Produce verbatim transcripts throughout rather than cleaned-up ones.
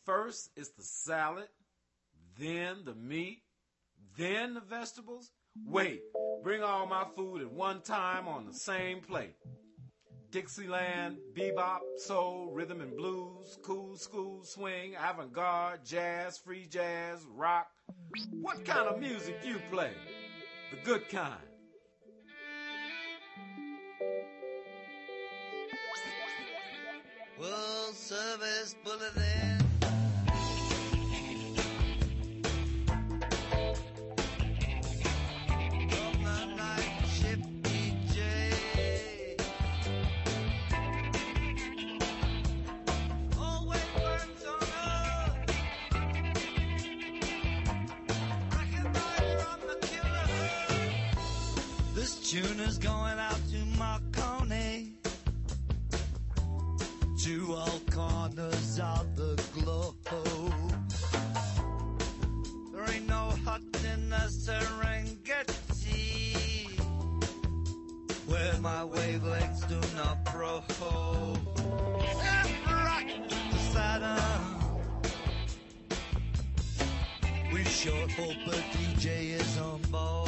First is the salad, then the meat, then the vegetables. Wait, bring all my food at one time on the same plate. Dixieland, bebop, soul, rhythm and blues, cool school, swing, avant-garde, jazz, free jazz, rock. What kind of music you play? The good kind. World Service Bulletin. Tune is going out to Marconi, to all corners of the globe. There ain't no hut in the Serengeti where my wavelengths do not probe. Rock the Saturn. We sure hope a D J is on board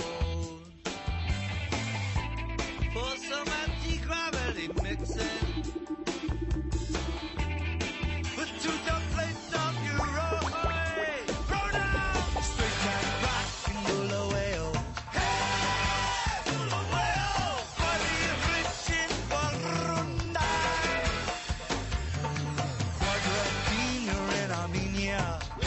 for some anti-gravity mixing. Put two dumb plates of Euro, throw down straight down rock and Bulawayo. Hey, Bulawayo, for the rich in Burundi, Quadratino in Armenia.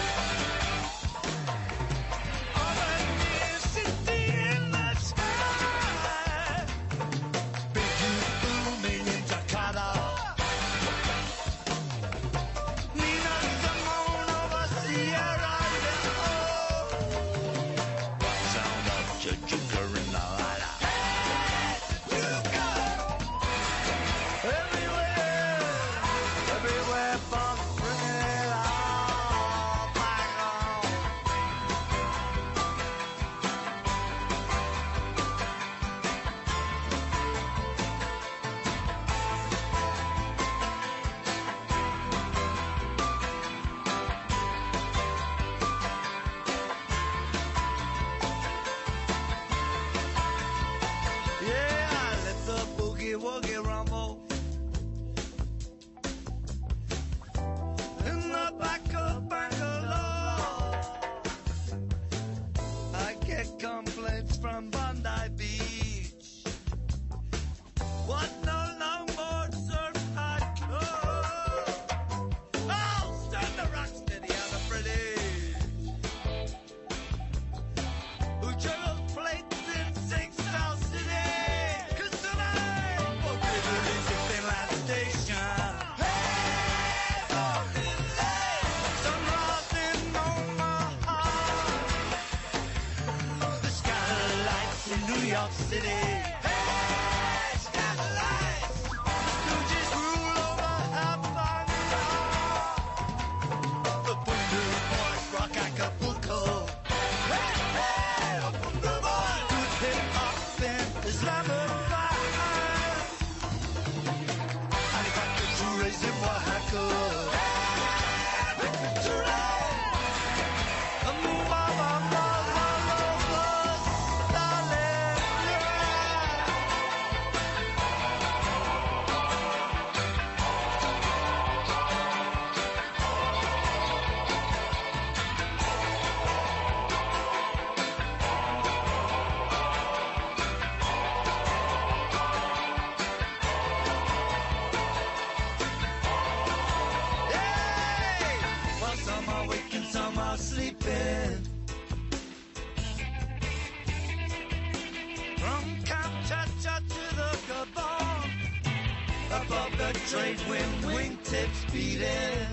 Trade wind, wingtips beating.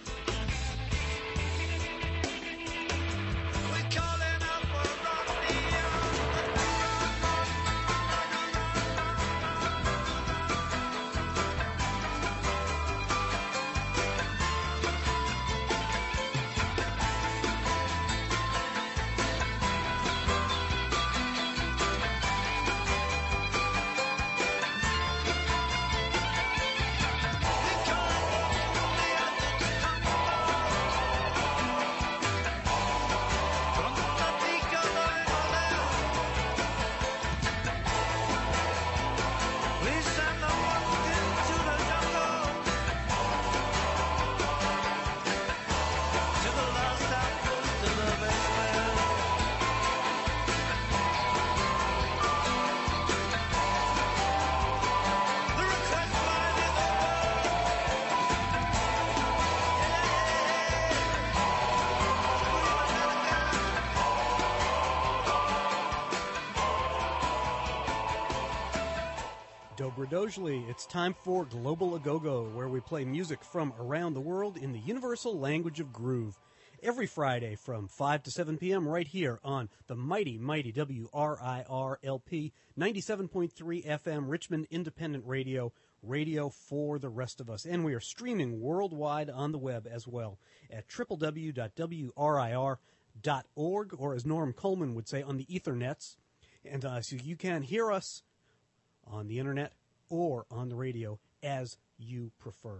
We're calling out for Romney. Radosley. It's time for Global Agogo, where we play music from around the world in the universal language of groove. Every Friday from five to seven p.m. right here on the mighty, mighty W R I R L P ninety-seven point three F M Richmond Independent Radio, radio for the rest of us. And we are streaming worldwide on the web as well at w w w dot w r i r dot org, or as Norm Coleman would say, on the Ethernets. And uh, so you can hear us on the internet or on the radio as you prefer.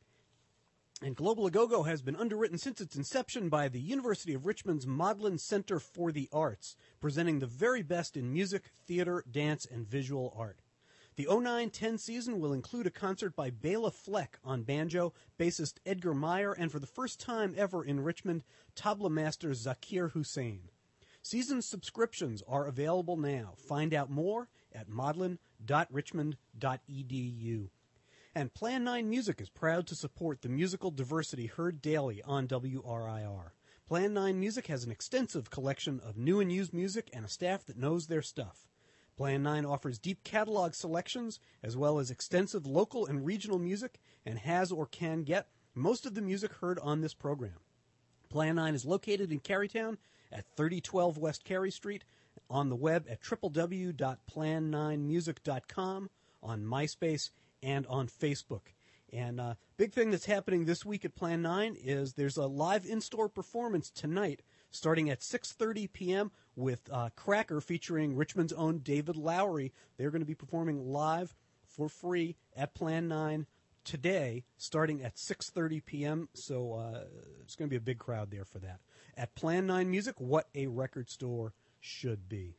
And Global Agogo has been underwritten since its inception by the University of Richmond's Modlin Center for the Arts, presenting the very best in music, theater, dance, and visual art. The oh nine ten season will include a concert by Bela Fleck on banjo, bassist Edgar Meyer, and for the first time ever in Richmond, tabla master Zakir Hussain. Season subscriptions are available now. Find out more at modlin dot richmond dot e d u. And Plan nine Music is proud to support the musical diversity heard daily on W R I R. Plan nine Music has an extensive collection of new and used music and a staff that knows their stuff. Plan nine offers deep catalog selections as well as extensive local and regional music and has or can get most of the music heard on this program. Plan nine is located in Carytown at thirty twelve West Carey Street, on the web at w w w dot plan nine music dot com, on MySpace, and on Facebook. And uh, big thing that's happening this week at Plan nine is there's a live in-store performance tonight starting at six thirty p.m. with uh, Cracker featuring Richmond's own David Lowery. They're going to be performing live for free at Plan nine today starting at six thirty p.m. So uh, it's going to be a big crowd there for that. At Plan nine Music, what a record store should be.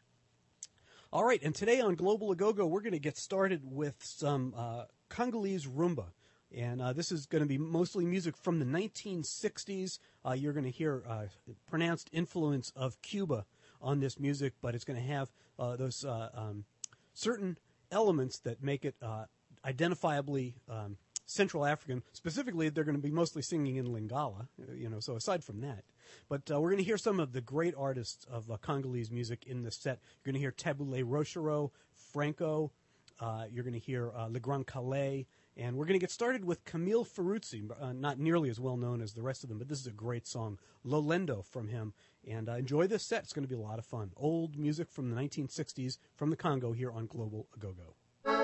All right, and today on Global Agogo, we're going to get started with some uh, Congolese rumba. And uh, this is going to be mostly music from the nineteen sixties. Uh, you're going to hear uh, pronounced influence of Cuba on this music, but it's going to have uh, those uh, um, certain elements that make it uh, identifiably um, Central African. Specifically, they're going to be mostly singing in Lingala, you know, so aside from that. But uh, we're going to hear some of the great artists of uh, Congolese music in this set. You're going to hear Tabule Rochereau, Franco. Uh, you're going to hear uh, Le Grand Calais. And we're going to get started with Camille Ferruzzi, uh, not nearly as well known as the rest of them, but this is a great song, Lolendo, from him. And uh, enjoy this set. It's going to be a lot of fun. Old music from the nineteen sixties from the Congo here on Global Agogo.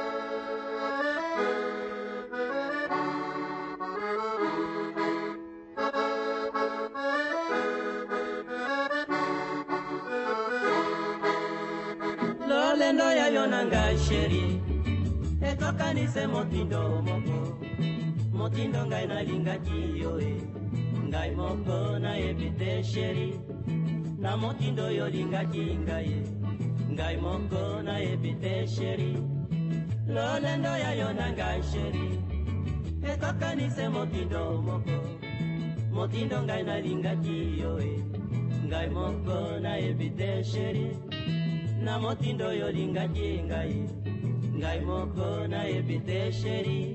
Lolendo ya yonanga sheri etokanise motindo moko motindo ngai nalingaki yo e ngai moko nayebite sheri na motindo yo lingaki ngai ngai moko nayebite sheri lolendo ya yonanga sheri etokanise motindo moko motindo ngai nalingaki yo e ngai moko nayebite sheri na motindo yo lingaki ngai ngai moko nayebite sheri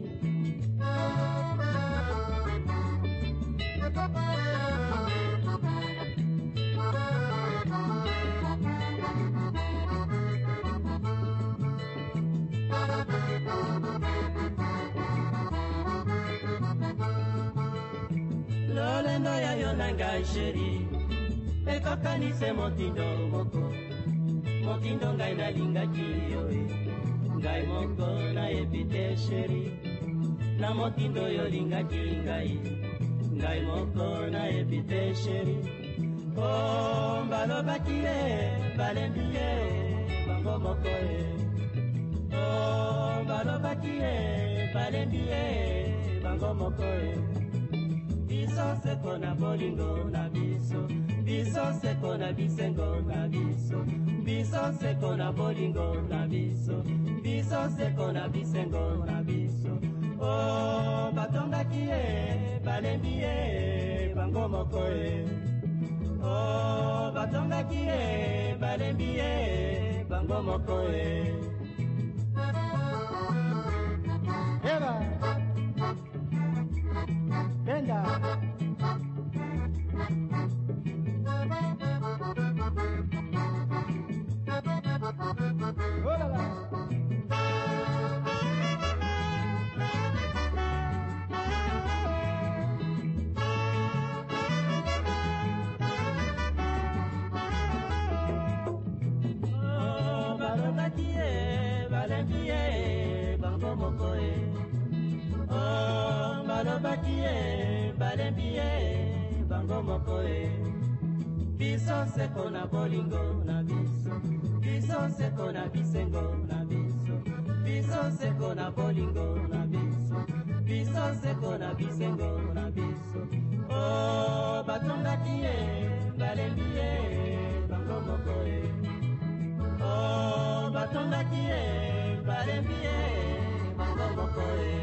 lolendo ya yo na ngai sheri ekokanise motindo moko motindo ngai nalingaki yo e ngai moko nayebite sheri na motindo yo lingaki ngai ngai moko nayebite sheri o balobaki e balembi e bango moko e o balobaki e balembi e bango moko e biso seko na bolingo na biso biso seko na bisengo na biso biso seko na bolingo na biso biso seko na bisengo na biso o batongaki e balembi e bango moko e o batongaki e balembi e bango moko e Eva Brenda Oh la la balobaki ye balembi ye bango moko ye biso seko na bolingo na biso biso seko na bisengo na biso biso seko na bolingo na biso biso seko na bisengo na biso oh batongaki ye balembi ye bango moko ye oh batongaki ye balembi ye bango moko ye.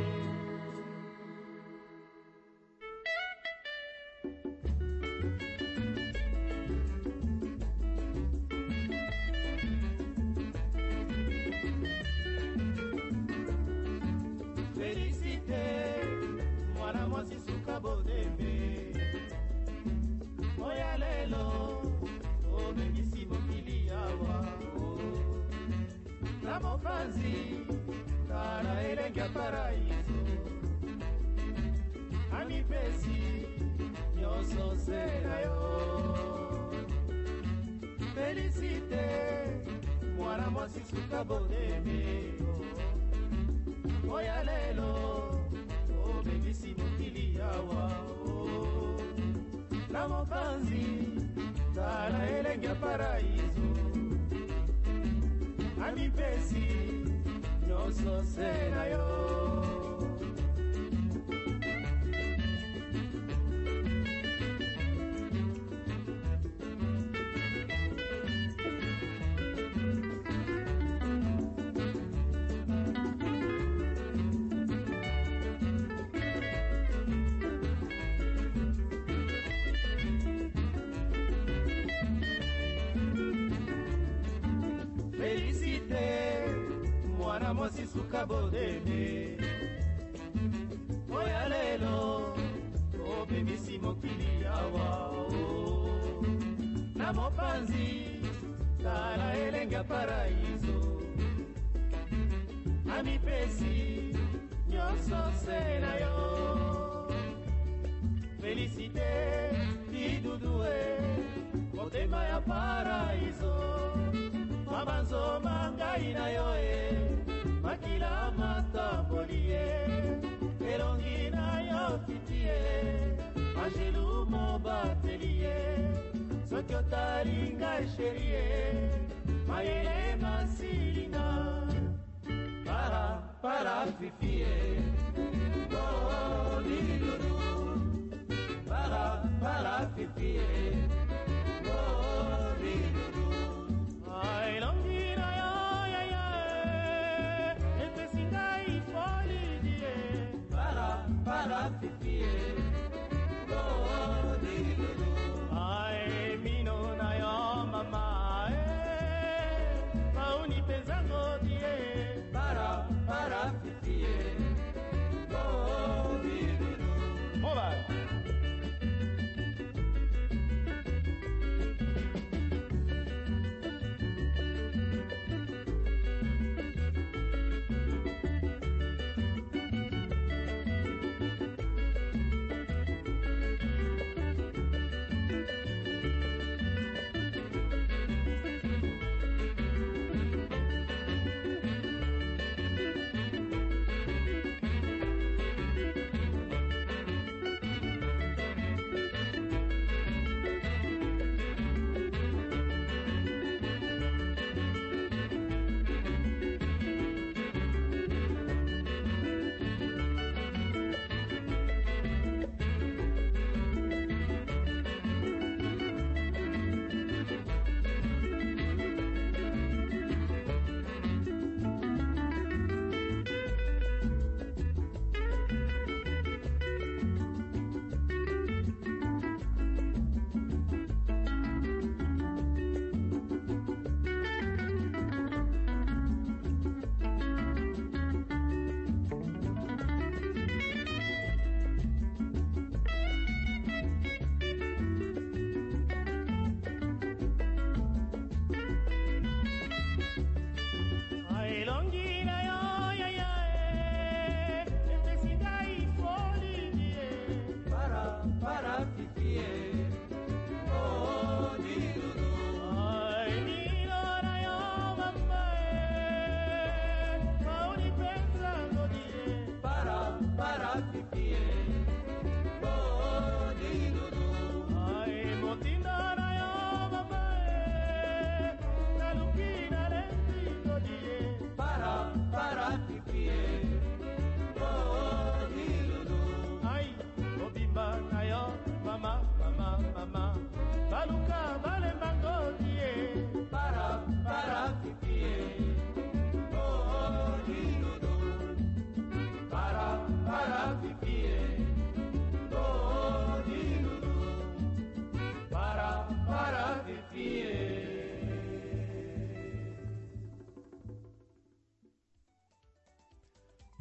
Mofanzi kara elenga paraíso amipesi nyoso serayo felicite mwana mwasi suka bodeme oya lelo obebisi mokili yawa na mofanzi kara elenga paraíso amipesi nyoso serayo. Mosi suka bodeme oya lelo obebisi mokili yawa na mopanzi tala elenga paraíso amipesi nyoso serayo felicite idudue motema ya paraíso mabanzo mangai na yo e makila matambolie elongi na yo fitie angelu mobatelie soki otalinga sherie mayele masilinga para para fifie oh lilulu para para fifie oh lilulu I long para fifie oh dilulu ai mino na yo mama eh mauni pezango die para para fifie oh dilulu moba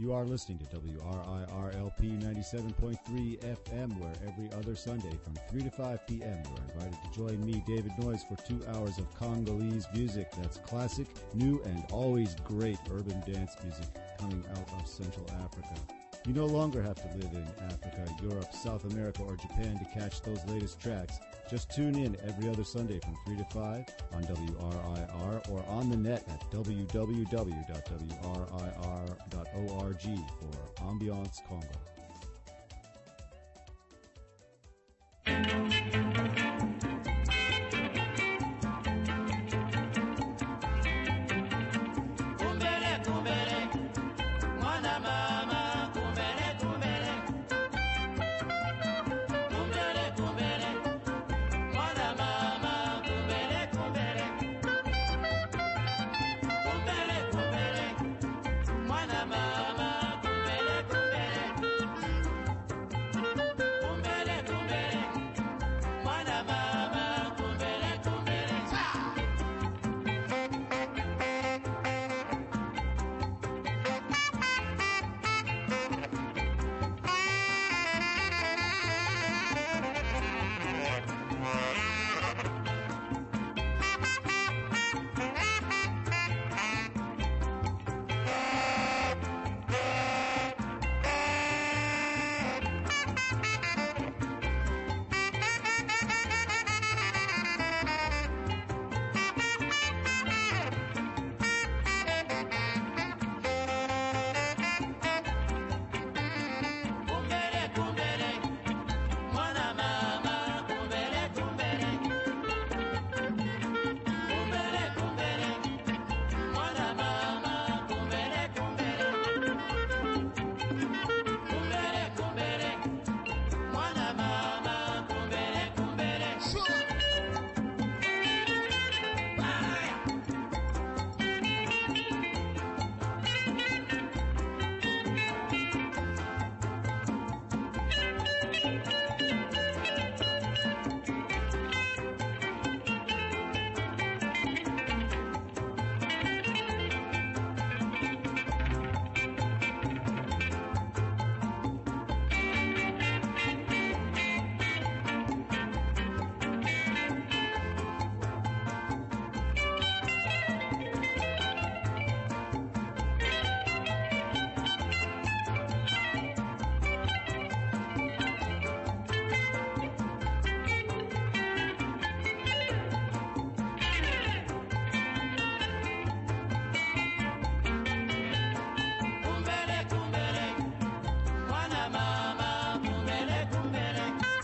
You are listening to W R I R L P ninety-seven point three F M, where every other Sunday from three to five p.m. you are invited to join me, David Noyes, for two hours of Congolese music. That's classic, new, and always great urban dance music coming out of Central Africa. You no longer have to live in Africa, Europe, South America, or Japan to catch those latest tracks. Just tune in every other Sunday from three to five on W R I R or on the net at w w w dot w r i r dot org for Ambiance Congo. Kumbele, kumbele, mwana mama, kumbele, kumbele. Kumbele, kumbele, mwana mama, kumbele, kumbele. Kumbele, kumbele, mwana mama, kumbele, kumbele. Kumbele, kumbele, mwana mama, kumbele, kumbele. Kumbele, kumbele, mwana mama, kumbele, kumbele. Kumbele, kumbele, mwana mama, kumbele, kumbele. Kumbele, kumbele, mwana mama, kumbele, kumbele. Kumbele, kumbele, mwana mama, kumbele, kumbele.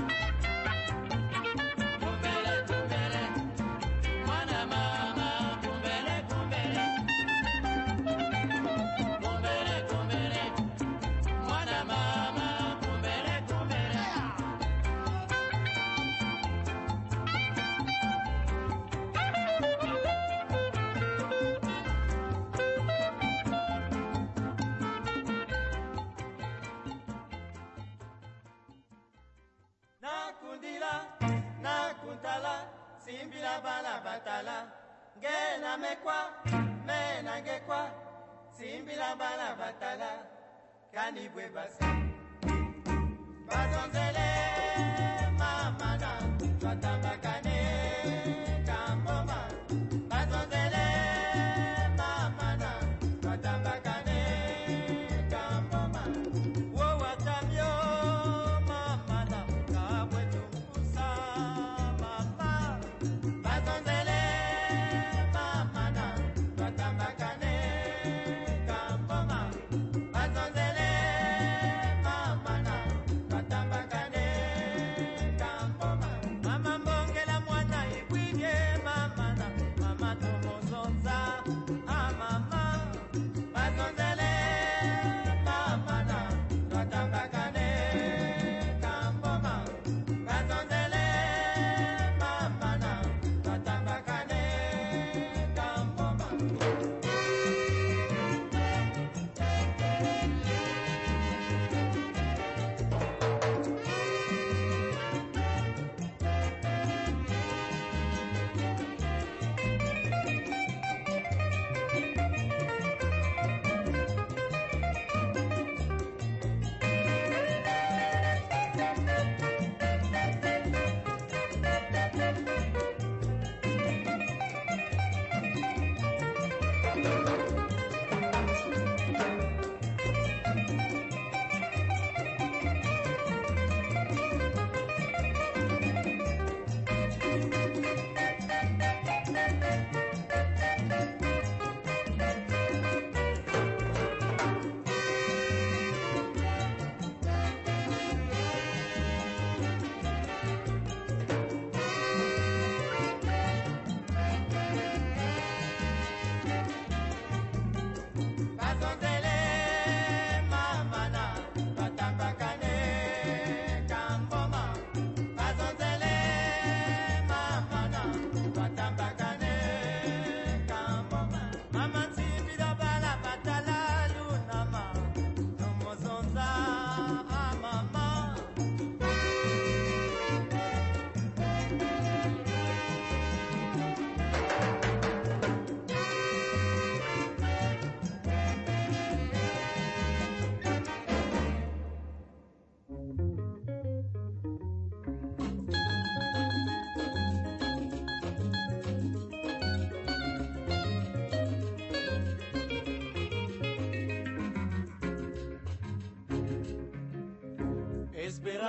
Kumbele, kumbele, mwana mama, kumbele, kumbele. Kumbele, kumbele, mwana mama, kumbele, kumbele. Nakundila, nakuntala, simbila bala batala. Ngena mekwa, mena ngekwa, simbila bala batala. Kanibwe basi. Bazonzele, mamana, twatambakane, kamboma. Bazonzele, mamana, twatambakane, kamboma. Wo watamyo, mamana, kabwe tumkusa, mama. Bazonzele, mamana, twatambakane, kamboma. Bazonzele, mamana, twatambakane,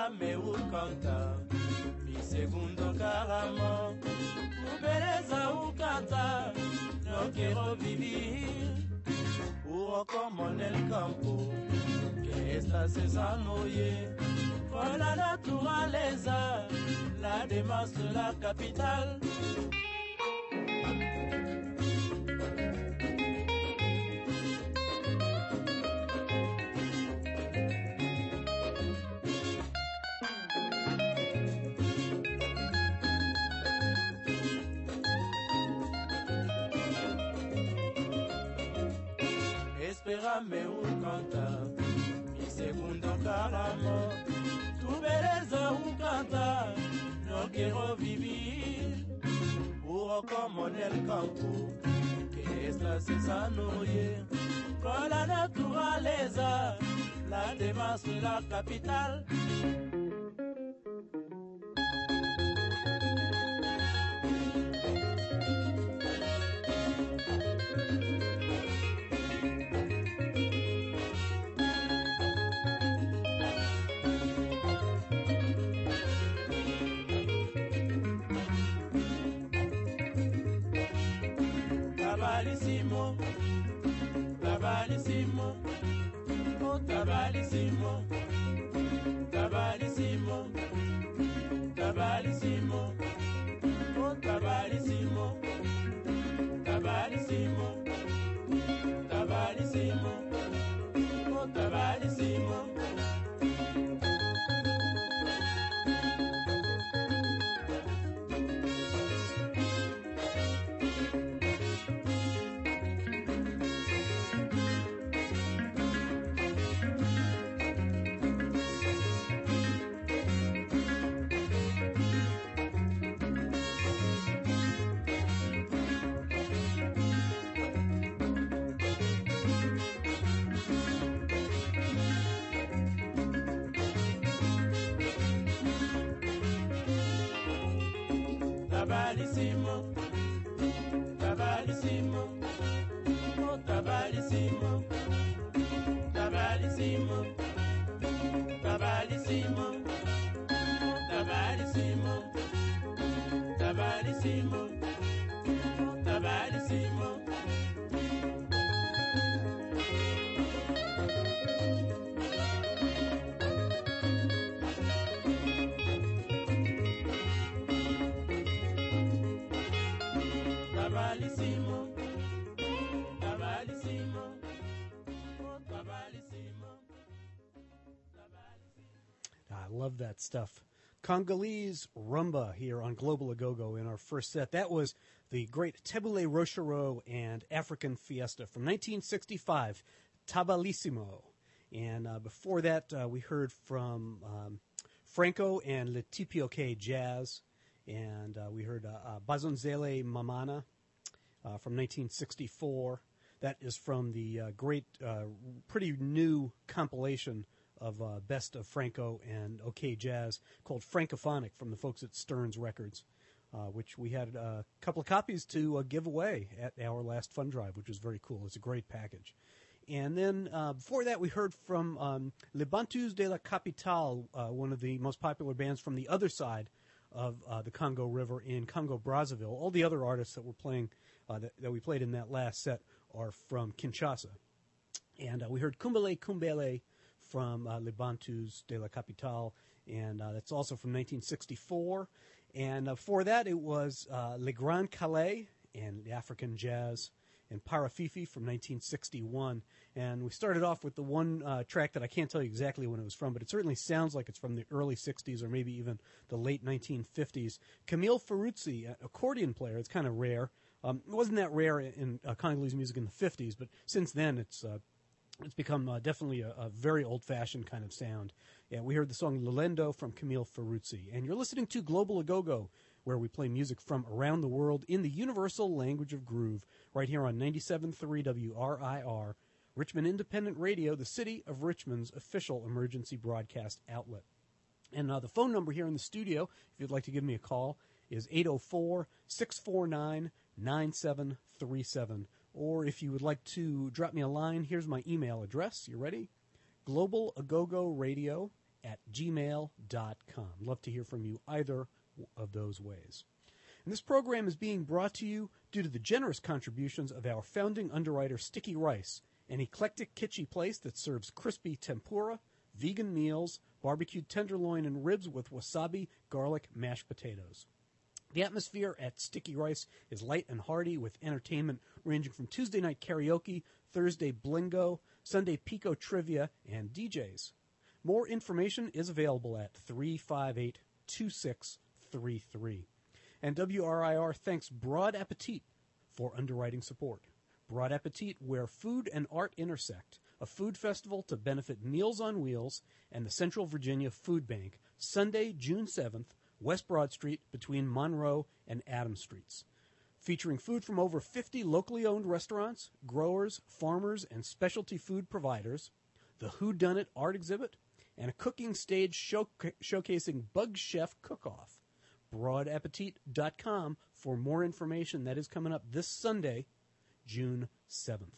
espera me ukanta mi segundo caramo ubeleza ukanta no quiero vivir o como en el campo que está cesando con la naturaleza la demás de la capitale. Espérame un canta, mi segundo caramo, tu beleza un canta, no quiero vivir, puro como en el campo, que está cesando con la naturaleza, la demás de la capitale. Tabalissimo, tabalissimo, oh tabalissimo, tabalissimo, tabalissimo, oh tabalissimo, tabalissimo, tabalissimo, oh tabalissimo. Tabalissimo, tabalissimo, oh tabalissimo, tabalissimo, tabalissimo, oh tabalissimo, tabalissimo, oh tabalissimo. Tabalissimo, tabalissimo, oh tabalissimo, tabalissimo. I love that stuff. Congolese rumba here on Global Agogo in our first set. That was the great Tebule Rochereau and African Fiesta from nineteen sixty-five, Tabalissimo. And uh, before that, uh, we heard from um, Franco and Le Tipioque Jazz. And uh, we heard uh, uh, Bazonzele Mamana uh, from nineteen sixty-four. That is from the uh, great, uh, pretty new compilation of uh, Best of Franco and OK Jazz called Francophonic from the folks at Stearns Records, uh, which we had a couple of copies to uh, give away at our last fund drive, which was very cool. It's a great package. And then uh, before that, we heard from um, Les Bantus de la Capitale, uh, one of the most popular bands from the other side of uh, the Congo River in Congo-Brazzaville. All the other artists that were playing, uh, that, that we played in that last set are from Kinshasa. And uh, we heard Kumbele Kumbele from uh, Les Bantus de la Capitale, and uh, that's also from nineteen sixty-four. And uh, before that, it was uh, Le Grand Calais and the African Jazz and Parafifi from nineteen sixty-one. And we started off with the one uh, track that I can't tell you exactly when it was from, but it certainly sounds like it's from the early sixties or maybe even the late nineteen fifties. Camille Ferruzzi, an accordion player. It's kind of rare. Um, it wasn't that rare in, in uh, Congolese music in the fifties, but since then it's uh, it's become uh, definitely a, a very old-fashioned kind of sound. Yeah, we heard the song Lolendo from Camille Ferruzzi. And you're listening to Global Agogo, where we play music from around the world in the universal language of groove, right here on ninety-seven point three W R I R, Richmond Independent Radio, the city of Richmond's official emergency broadcast outlet. And uh, the phone number here in the studio, if you'd like to give me a call, is eight oh four, six four nine, nine seven three seven. Or if you would like to drop me a line, here's my email address. You ready? globalagogoradio at gmail dot com. Love to hear from you either of those ways. And this program is being brought to you due to the generous contributions of our founding underwriter, Sticky Rice, an eclectic, kitschy place that serves crispy tempura, vegan meals, barbecued tenderloin and ribs with wasabi, garlic, mashed potatoes. The atmosphere at Sticky Rice is light and hearty with entertainment ranging from Tuesday night karaoke, Thursday blingo, Sunday pico trivia, and D Js. More information is available at three five eight, two six three three. And W R I R thanks Broad Appetit for underwriting support. Broad Appetit, where food and art intersect, a food festival to benefit Meals on Wheels and the Central Virginia Food Bank, Sunday, June seventh, West Broad Street between Monroe and Adams Streets. Featuring food from over fifty locally owned restaurants, growers, farmers, and specialty food providers, the Whodunit art exhibit, and a cooking stage show- showcasing Bug Chef Cook-Off. broad appetit dot com for more information. That is coming up this Sunday, June seventh.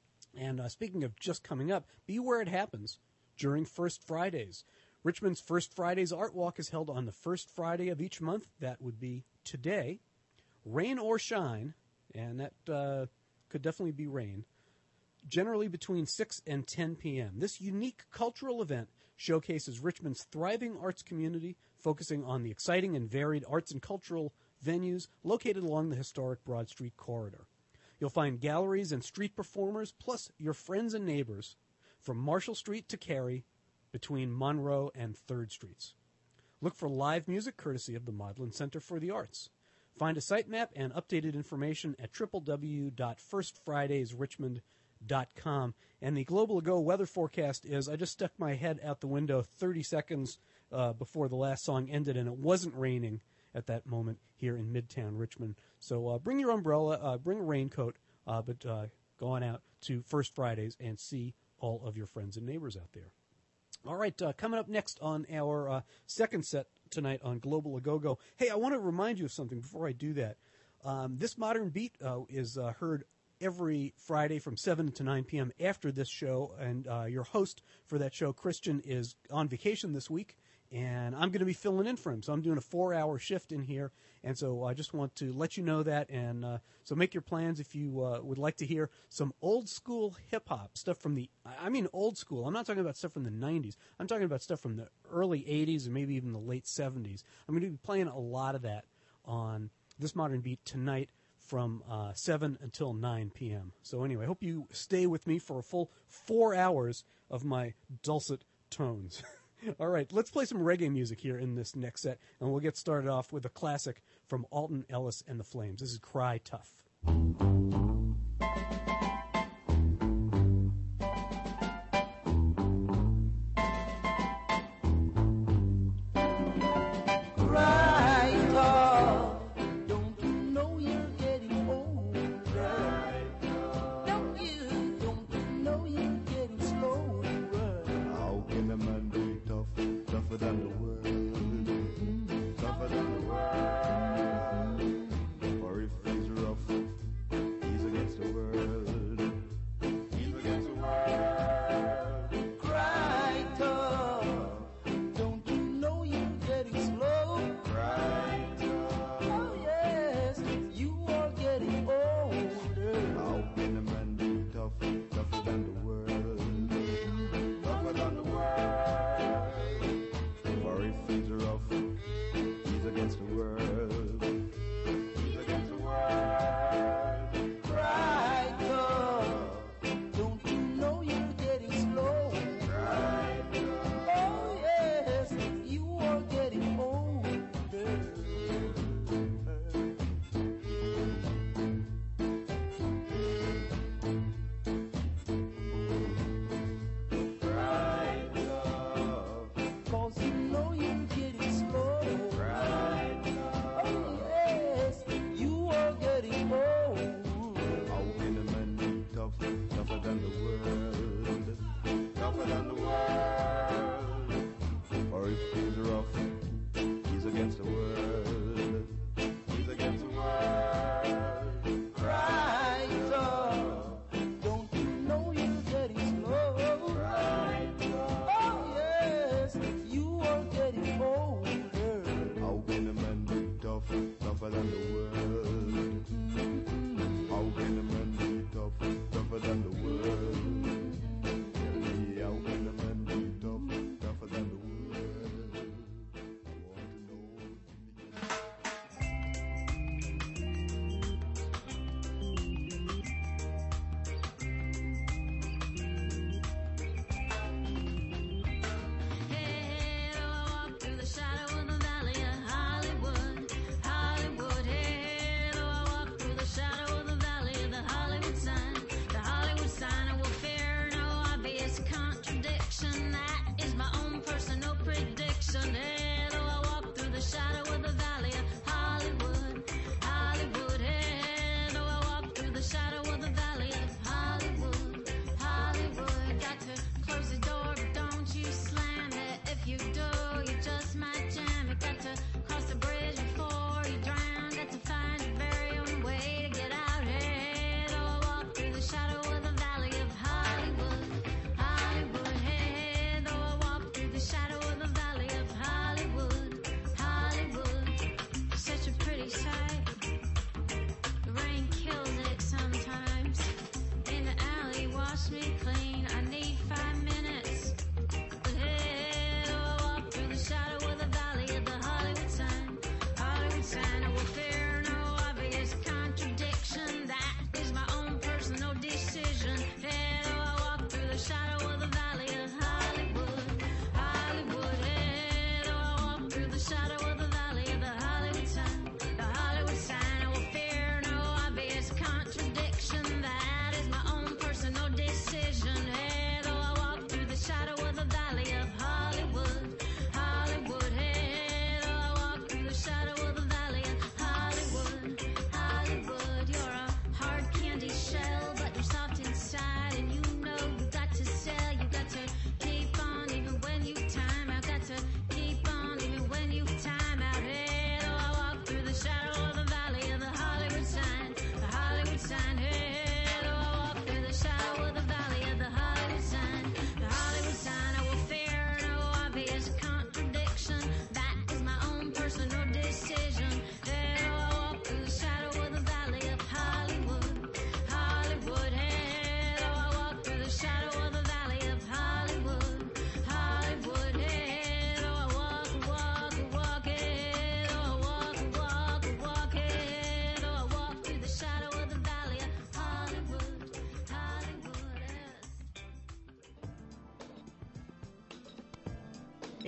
And uh, speaking of just coming up, be where it happens during First Fridays. Richmond's First Fridays Art Walk is held on the first Friday of each month. That would be today. Rain or shine, and that uh, could definitely be rain, generally between six and ten p.m. This unique cultural event showcases Richmond's thriving arts community, focusing on the exciting and varied arts and cultural venues located along the historic Broad Street corridor. You'll find galleries and street performers, plus your friends and neighbors, from Marshall Street to Cary, between Monroe and third Streets. Look for live music courtesy of the Maudlin Center for the Arts. Find a site map and updated information at w w w dot first fridays richmond dot com. And the Global Ago weather forecast is, I just stuck my head out the window thirty seconds uh, before the last song ended, and it wasn't raining at that moment here in Midtown Richmond. So uh, bring your umbrella, uh, bring a raincoat, uh, but uh, go on out to First Fridays and see all of your friends and neighbors out there. All right, uh, coming up next on our uh, second set tonight on Global A-Go-Go. Hey, I want to remind you of something before I do that. Um, this Modern Beat uh, is uh, heard every Friday from seven to nine p.m. after this show, and uh, your host for that show, Christian, is on vacation this week, and I'm going to be filling in for him. So I'm doing a four-hour shift in here, and so I just want to let you know that, and uh, so make your plans if you uh, would like to hear some old-school hip-hop, stuff from the, I mean old school. I'm not talking about stuff from the nineties. I'm talking about stuff from the early eighties and maybe even the late seventies. I'm going to be playing a lot of that on This Modern Beat tonight from uh, seven until nine p.m. So anyway, I hope you stay with me for a full four hours of my dulcet tones. All right, let's play some reggae music here in this next set, and we'll get started off with a classic from Alton Ellis and the Flames. This is Cry Tough.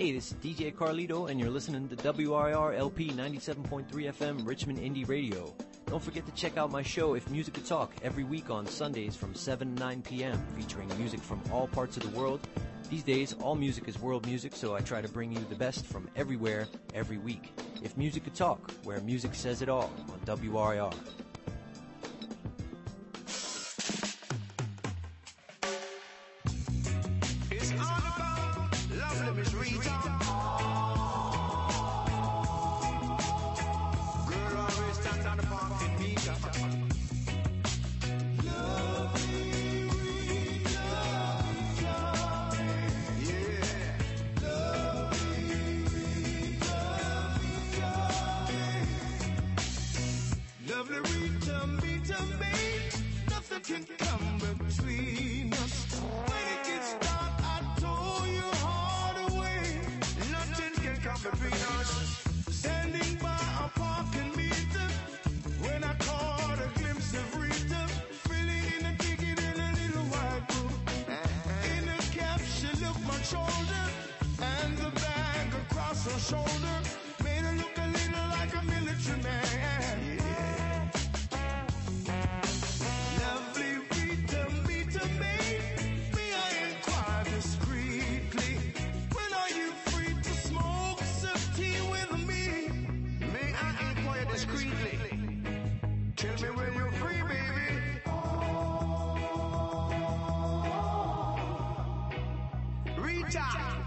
Hey, this is D J Carlito, and you're listening to W R I R L P ninety-seven point three F M Richmond Indie Radio. Don't forget to check out my show, If Music Could Talk, every week on Sundays from seven to nine p.m., featuring music from all parts of the world. These days, all music is world music, so I try to bring you the best from everywhere, every week. If Music Could Talk, where music says it all, on W R I R. It's all about lovely Miss Rita. Girl always stands on the parking meter. Lovely Rita, yeah. Lovely Rita, lovely Rita, Rita, me. Nothing can come between us. When it gets dark, I tore your heart away. Nothing can come between us. Standing by a parking meter, when I caught a glimpse of Rita, filling in a ticket in a little white book. In a cap, she looked much older, and the bag across her shoulder made her look a little like a military man. Lovely Rita, Rita, me, may I inquire discreetly, when are you free to smoke some tea with me? May I inquire discreetly? Tell me when you're free, baby. Rita.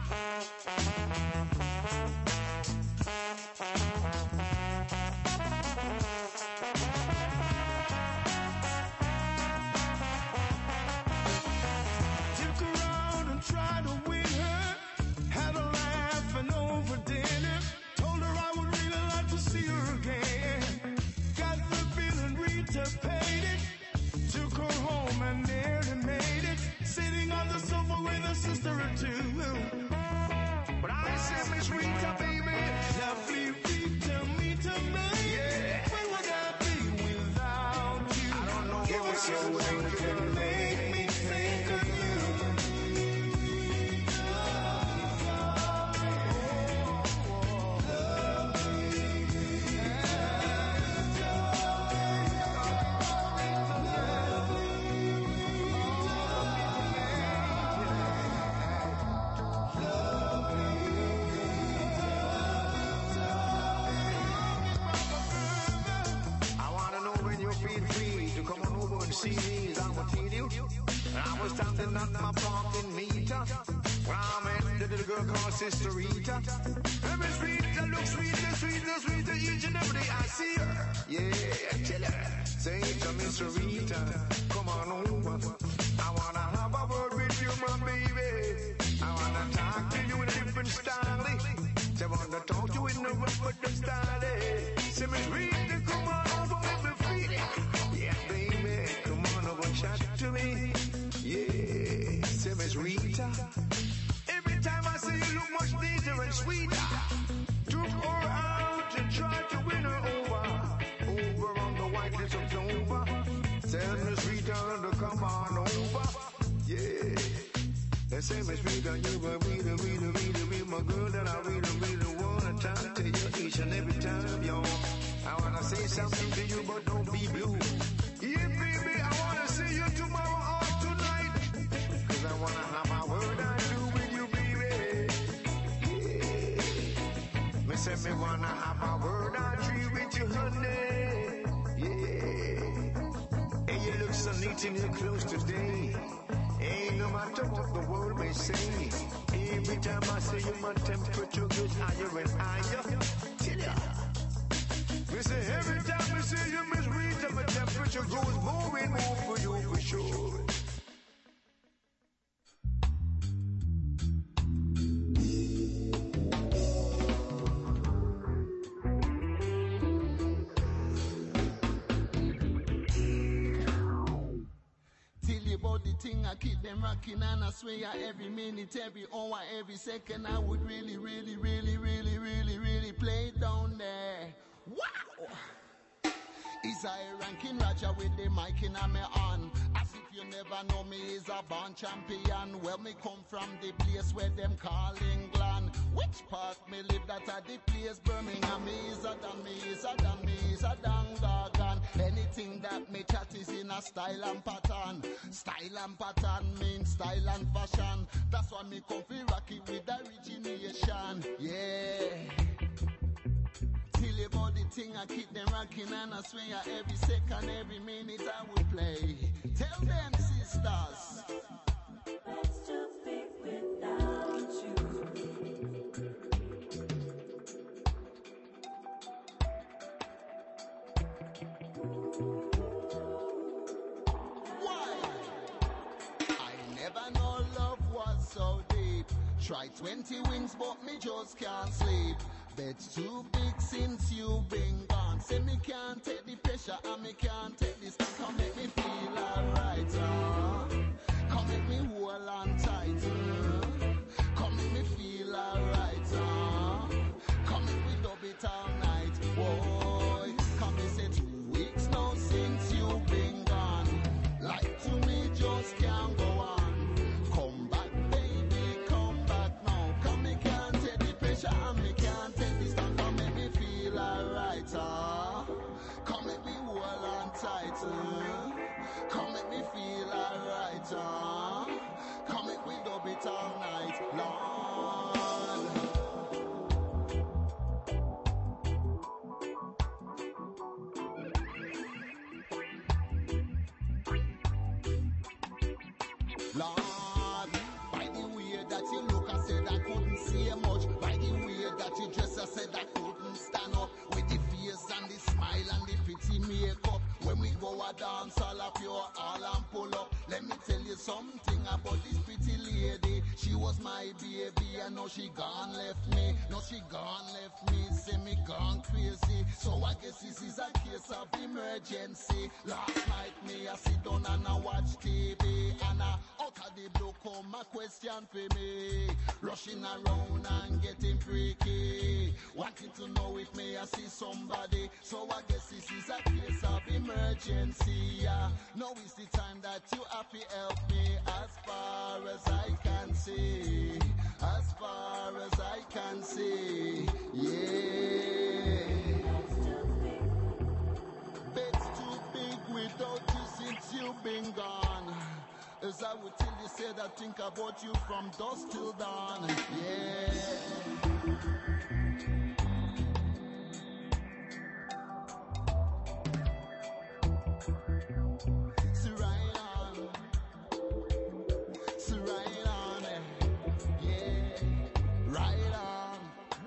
Took her out and tried to win her. Had a laugh and over dinner. Told her I would really like to see her again. Got the bill and Rita paid it. Took her home and nearly made it. Sitting on the sofa with a sister or two. But I said, Miss Rita, baby. Lovely Rita, Rita, me. Yeah. Where would I be without you? I don't know. Give us your thing. Make me think of you. I wanna know when you feel free to come on over and see me. Is that what you do? I was standing at my parking meter. When I met the little girl called Sister Rita. Every Rita looks sweeter, sweeter, sweeter each and every day I see her. Yeah, tell her. Say to Miss Rita, come on over. I wanna have a word with you, my baby. I wanna talk to you in a different style. Say, I wanna talk to you in a different style. Say, Miss Rita, come on over, let me feel it. Yeah, baby, come on over, chat to me. Yeah, say, Miss Rita. Every time I see you look much neater and sweeter. Took her out and tried to win her over. Over on the white little clover. Tell Miss Rita to come on over. Yeah. They say Miss Rita, you a Rita, Rita, Rita, Rita, my girl that I really, really wanna talk to you each and every time, yo. I wanna say something to you, but don't be blue. Yeah, baby, I wanna see you tomorrow or tonight. Cause I wanna have my word I do with you, baby. Yeah. Me say me wanna have my word I do with you, honey. Yeah. And you look so neat in your clothes today. Ain't no matter what the world may say. Every time I see you, my temperature gets higher and higher. Tell ya. Me say every time I see you, Miss Rita, my temperature goes more and more for you for sure. Thing I keep them rocking and I swear every minute, every hour, every second I would really, really, really, really, really, really play it down there. Wow! It's It's I ranking Roger with the mic in a me on. As if you never know me is a born champion. Where me come from, the place where them call England. Which part me live, that are the place Birmingham. Me is a dan, me is a dan, me is a dan gargan. Anything that me chat is in a style and pattern. Style and pattern means style and fashion. That's why me come fi rock it with origination. Yeah. Tell you about the thing, I keep them rocking and I swear every second, every minute I will play. Tell them sisters. Let's just be without you. Why? I never know love was so deep. Try twenty wings but me just can't sleep. Bed's too big since you been gone. Say me can't take the pressure and me can't take this. Come make me feel alright, uh. Come make me hold on tight, uh. Come make me feel alright, uh. Come make me dub it all night, boy. Come me say two weeks now since you been gone. Like to me just can't go on. Come back, baby, come back now. Come me can't take the pressure and me can't take this time. Come make me feel alright, uh. Come make me hold on tight, uh. Come make me feel alright, uh. Come make me dub it all night long. Lord, by the way that you look, I said I couldn't say much. By the way that you dress, I said I couldn't stand up. With the face and the smile and the pretty makeup. When we go a dance, all up your all and pull up. Let me tell you something about this pretty lady. She was my baby and now she gone left me. Now she gone left me, say me gone crazy. So I guess this is a case of emergency. Last night me I sit down and I watch T V. And I out of the blue come a question for me. Rushing around and getting freaky. Wanting to know if me I see somebody. So I guess this is a case of emergency. Yeah. Now is the time that you have to help me as far as I can see. As far as I can see. Yeah. Bed's too big without you since you've been gone. As I would tell you, said I think about you from dusk till dawn. Yeah. So right on. So right on. Yeah. Right on.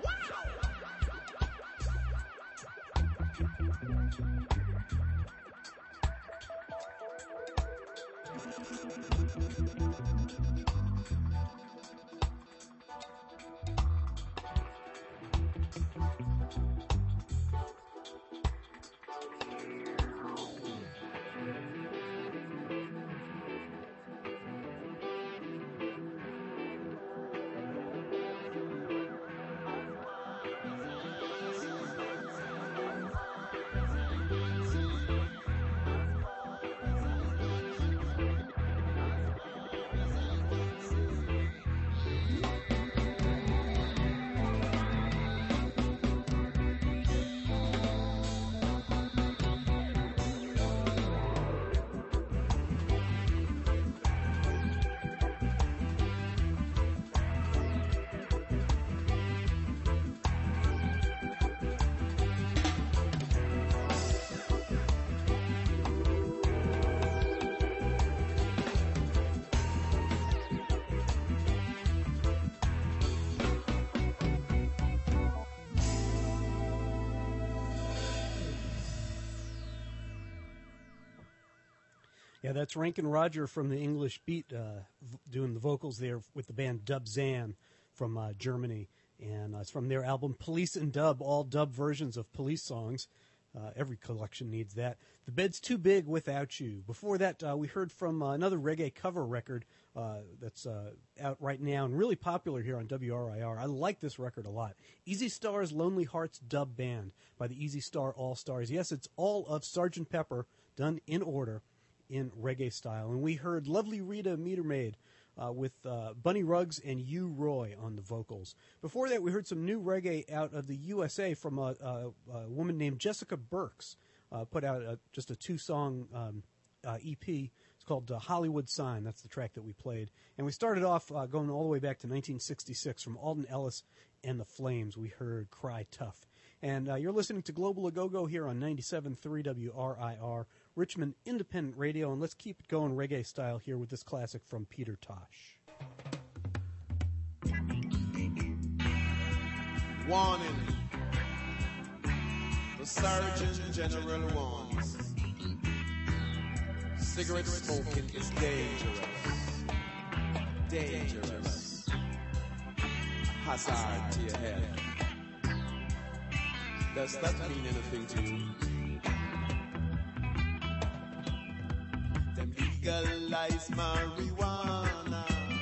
Yeah, that's Rankin Roger from the English Beat uh, v- doing the vocals there with the band Dub Zan from uh, Germany. And uh, it's from their album Police and Dub, all dub versions of police songs. Uh, every collection needs that. The Bed's Too Big Without You. Before that, uh, we heard from uh, another reggae cover record uh, that's uh, out right now and really popular here on W R I R. I like this record a lot. Easy Star's Lonely Hearts Dub Band by the Easy Star All-Stars. Yes, it's all of Sergeant Pepper done in order in reggae style. And we heard Lovely Rita Metermaid Uh, with uh, Bunny Ruggs and Hugh Roy on the vocals. Before that, we heard some new reggae out of the U S A from a, a, a woman named Jessica Burks. Uh, put out a, just a two-song um, uh, E P. It's called uh, Hollywood Sign. That's the track that we played. And we started off uh, going all the way back to nineteen sixty-six from Alden Ellis and the Flames. We heard Cry Tough. And uh, you're listening to Global A Go-Go here on ninety-seven point three W R I R, Richmond Independent Radio. And let's keep it going reggae style here with this classic from Peter Tosh. Warning. The Surgeon General warns. Cigarette smoking is dangerous. Dangerous. Hazard to your health. Does that mean anything to you? Them legalize marijuana.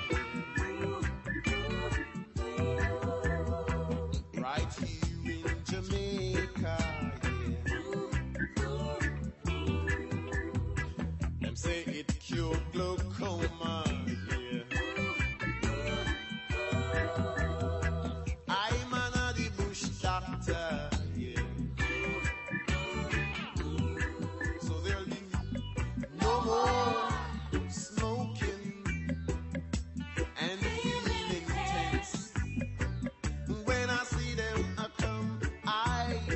Right here in Jamaica, yeah. Them say it cured glaucoma, yeah. I'm an a the bush doctor. Smoking and feeling intense. When I see them, I come, I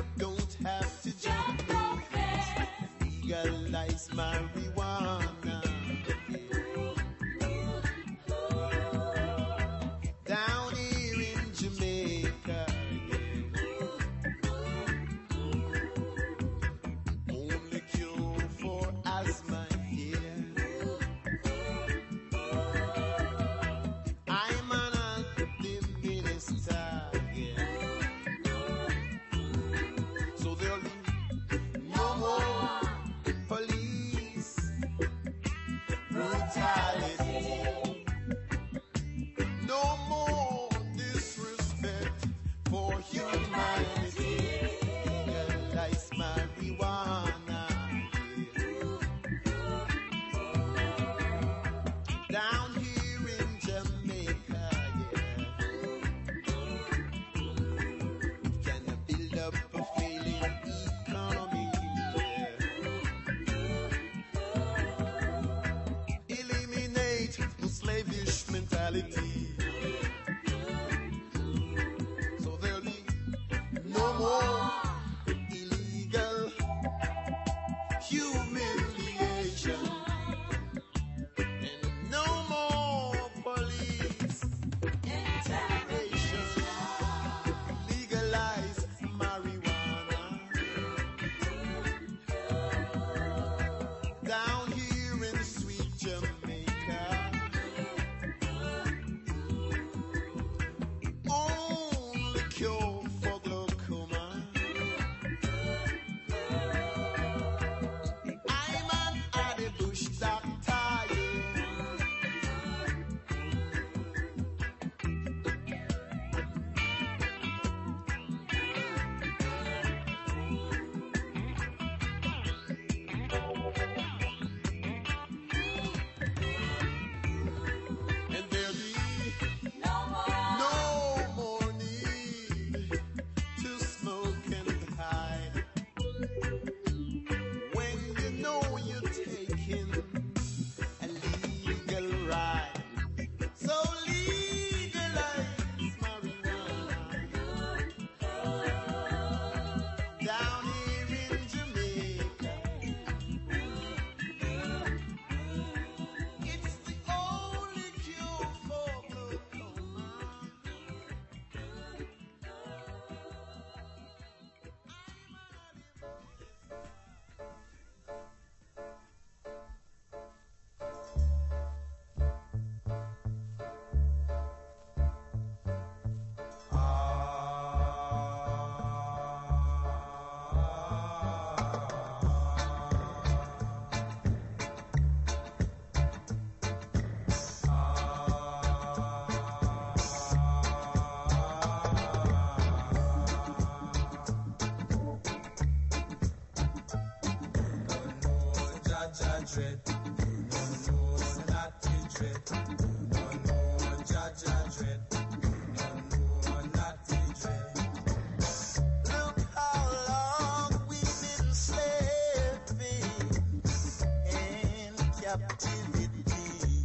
dread. You no know, say not the dread. You no know, Jah Jah dread. You no know, not the dread. Look how long we've been slaving in captivity.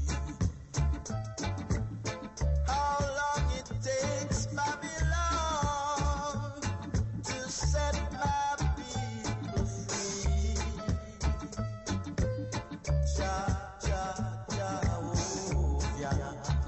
How long it takes Babylon to set my people free. Jah, Jah, Jehovah.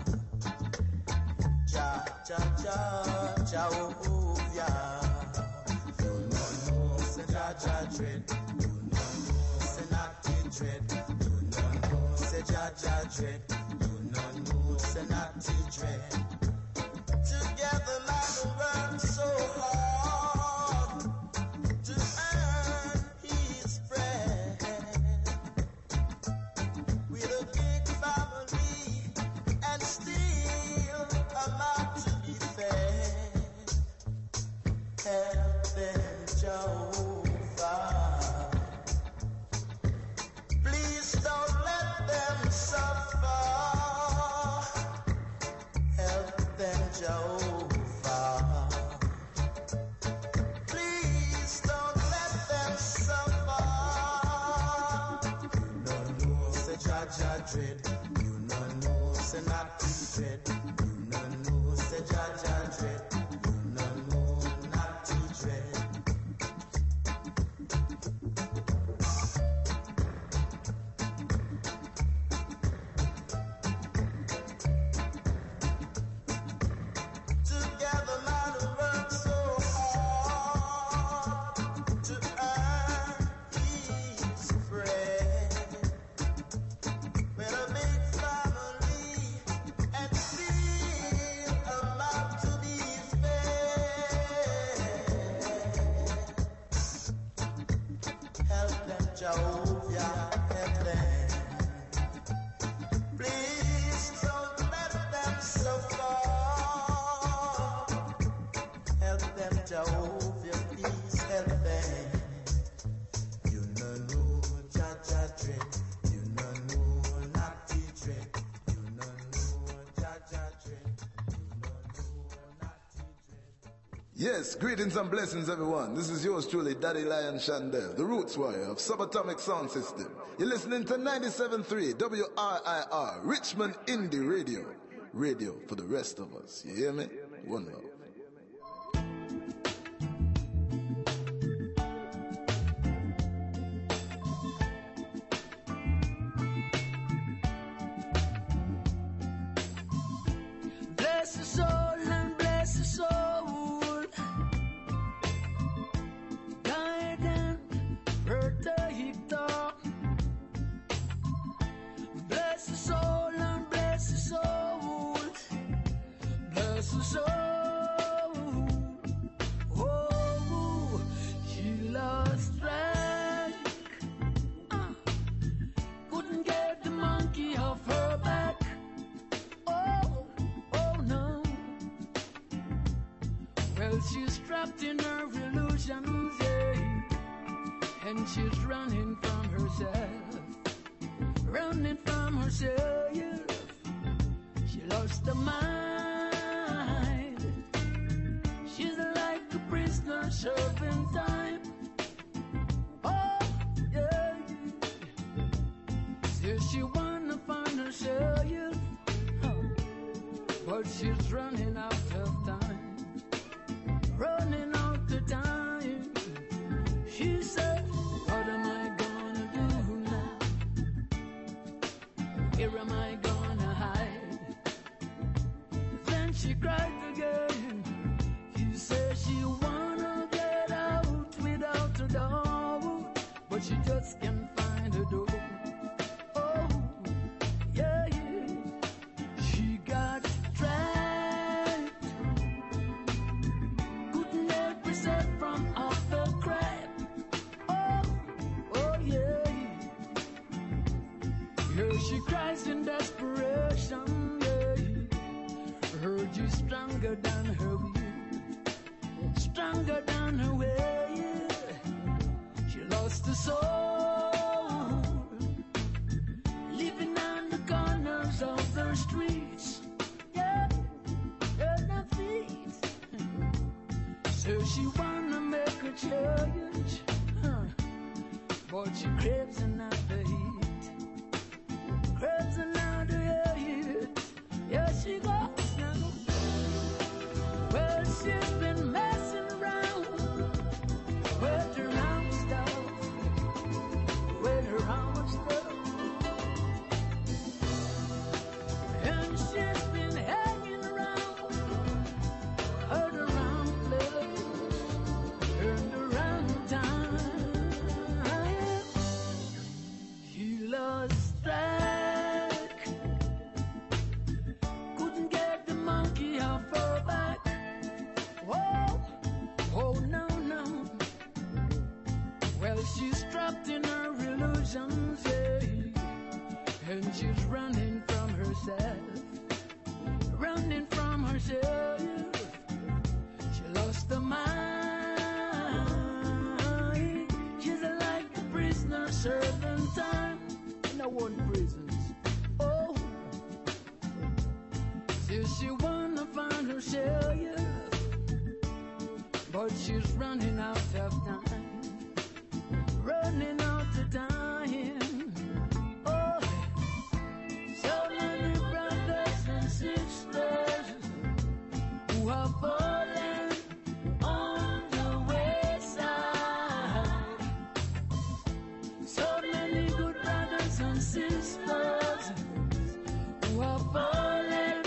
Jah, Jah, Jah, Jehovah. You no know, say Jah Jah dread. You no know, say not the dread. You no know, say Jah Jah dread. You no know, say not the dread. Together man work so hard to earn his bread. With a big family and still a mouth to be fed. Help them, Jehovah. Please don't let them suffer. Help them, Jehovah. Please don't let them suffer. You no know, say Jah Jah dread. You no know, say not the dread. You no know, say Jah Jah dread. You no know, not the dread. Together man work so hard to earn his bread. With a big family and still a mouth to be fed. Help them, Jehovah, help them. Please don't let them suffer. Help them, Jehovah, please help them. You no know, Jah Jah dread. You no know, not the dread. You no know, Jah Jah dread. You no know, not the dread. Yes, greetings and blessings, everyone. This is yours truly, Daddy Lion Shandel, the Roots Warrior of Subatomic Sound System. You're listening to ninety-seven point three W R I R, Richmond Indie Radio. Radio for the rest of us. You hear me? One love. Bless the soul and bless the soul. Guide and protect her. Bless the soul and bless the soul. Bless the soul. Oh, she lost track. Uh, couldn't get the monkey off her back. Oh, oh no. Well, she's trapped in her illusions, yeah. And she's running from herself. Running from herself. She lost her mind. She's like a prisoner serving time. Oh, yeah. Says she wanna find herself. But she's running out of time. Running out of time. She said, what am I gonna do now? Where am I gonna hide? Then she cried again. She said she wanna get out without a door, but she just can't find a door. Oh, yeah, yeah. She got trapped. Couldn't help herself from off the crap. Oh, oh, yeah. Here she cries in desperation, yeah. Heard you stronger than her will, stronger than her will, yeah. She lost her soul. she wanna make a change, huh? But she craves another heat, craves another heat. Yeah, she goes now. Well, she's been messing around with her own stuff, with her own stuff. And she's been hanging around, heard around love, turned around time. She lost track, couldn't get the monkey off her back. Whoa, oh no, no. Well, she's trapped in her illusions, yeah, and she's running from herself, running from herself. She lost her mind. She's like a prisoner serving time in a one prisons. Oh, says she wanna find herself, but she's running out of time, running out of time. Oh, so many brothers and sisters who are falling on the wayside. So many good brothers and sisters who are falling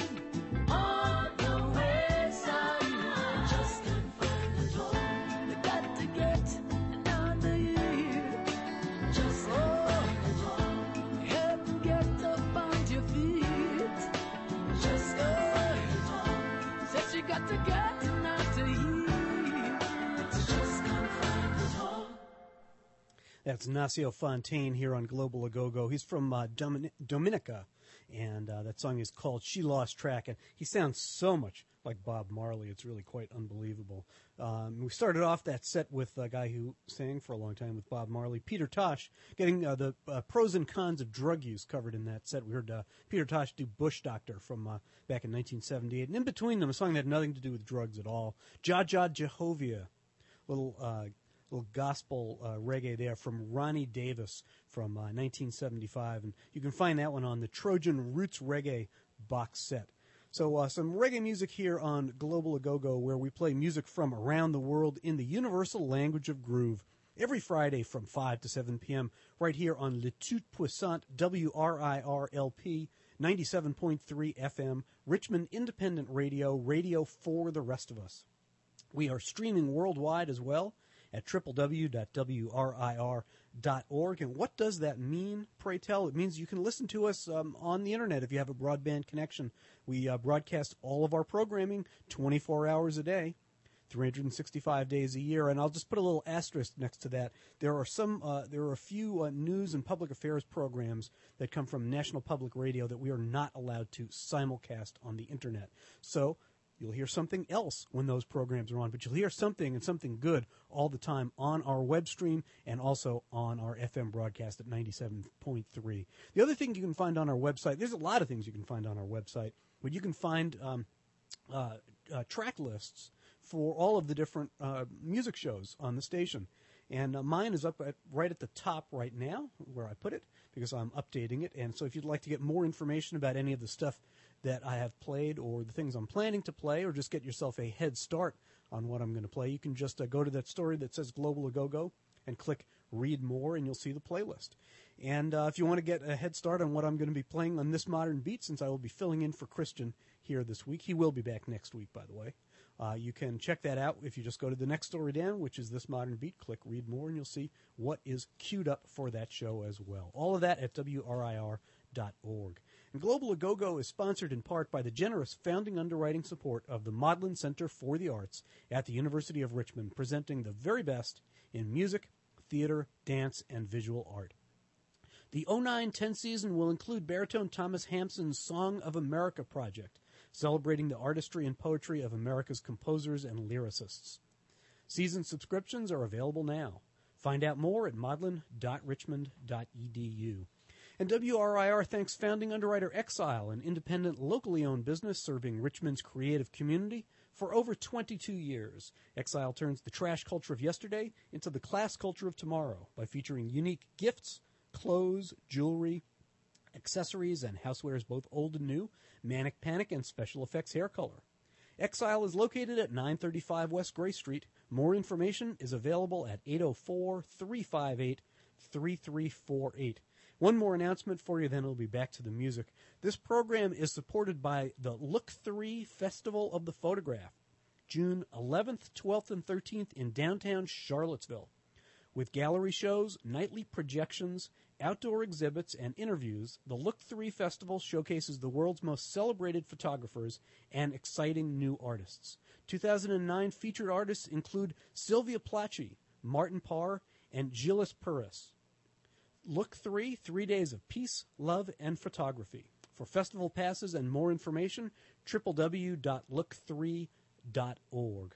on the wayside. Just can't find a door. They got to get another year. Just can't find a door. Help them get up on your feet. Just can't find a door. Said she got to get another year. Just can't find a door. That's Nacio Fontaine here on Global Agogo. He's from uh, Domin- Dominica, and uh, that song is called She Lost Track. And he sounds so much like Bob Marley. It's really quite unbelievable. Um, we started off that set with a guy who sang for a long time with Bob Marley, Peter Tosh, getting uh, the uh, pros and cons of drug use covered in that set. We heard uh, Peter Tosh do Bush Doctor from uh, back in nineteen seventy-eight. And in between them, a song that had nothing to do with drugs at all, Jaja Jehovah, little uh, little gospel uh, reggae there from Ronnie Davis from uh, nineteen seventy-five. And you can find that one on the Trojan Roots Reggae box set. So uh, some reggae music here on Global Agogo, where we play music from around the world in the universal language of groove. Every Friday from five to seven p.m. right here on Le Tout Puissant W R I R L P ninety-seven point three F M, Richmond Independent Radio, radio for the rest of us. We are streaming worldwide as well at w w w dot w r i r dot org. And what does that mean, pray tell? It means you can listen to us um, on the internet if you have a broadband connection. We uh, broadcast all of our programming twenty-four hours a day, three hundred sixty-five days a year. And I'll just put a little asterisk next to that. There are some, uh, there are a few uh, news and public affairs programs that come from National Public Radio that we are not allowed to simulcast on the internet. So you'll hear something else when those programs are on, but you'll hear something and something good all the time on our web stream and also on our F M broadcast at ninety-seven point three. The other thing you can find on our website, there's a lot of things you can find on our website, but you can find um, uh, uh, track lists for all of the different uh, music shows on the station. And uh, mine is up at, right at the top right now, where I put it, because I'm updating it. And so if you'd like to get more information about any of the stuff that I have played or the things I'm planning to play, or just get yourself a head start on what I'm going to play, you can just uh, go to that story that says Global Agogo and click Read More, and you'll see the playlist. And uh, if you want to get a head start on what I'm going to be playing on This Modern Beat, since I will be filling in for Christian here this week, he will be back next week, by the way. Uh, you can check that out if you just go to the next story down, which is This Modern Beat, click Read More, and you'll see what is queued up for that show as well. All of that at w r i r dot org. And Global Agogo is sponsored in part by the generous founding underwriting support of the Maudlin Center for the Arts at the University of Richmond, presenting the very best in music, theater, dance, and visual art. The oh nine ten season will include baritone Thomas Hampson's Song of America project, celebrating the artistry and poetry of America's composers and lyricists. Season subscriptions are available now. Find out more at maudlin dot richmond dot e d u. And W R I R thanks founding underwriter Exile, an independent, locally owned business serving Richmond's creative community, For over twenty-two years, Exile turns the trash culture of yesterday into the class culture of tomorrow by featuring unique gifts, clothes, jewelry, accessories, and housewares both old and new, manic panic, and special effects hair color. Exile is located at nine thirty-five West Gray Street. More information is available at eight oh four, three five eight, three three four eight. One more announcement for you, then we'll be back to the music. This program is supported by the Look three Festival of the Photograph, June eleventh, twelfth, and thirteenth in downtown Charlottesville. With gallery shows, nightly projections, outdoor exhibits, and interviews, the Look three Festival showcases the world's most celebrated photographers and exciting new artists. two thousand nine featured artists include Sylvia Placi, Martin Parr, and Gilles Perez. Look three, three days of peace, love, and photography. For festival passes and more information, w w w dot look three dot org.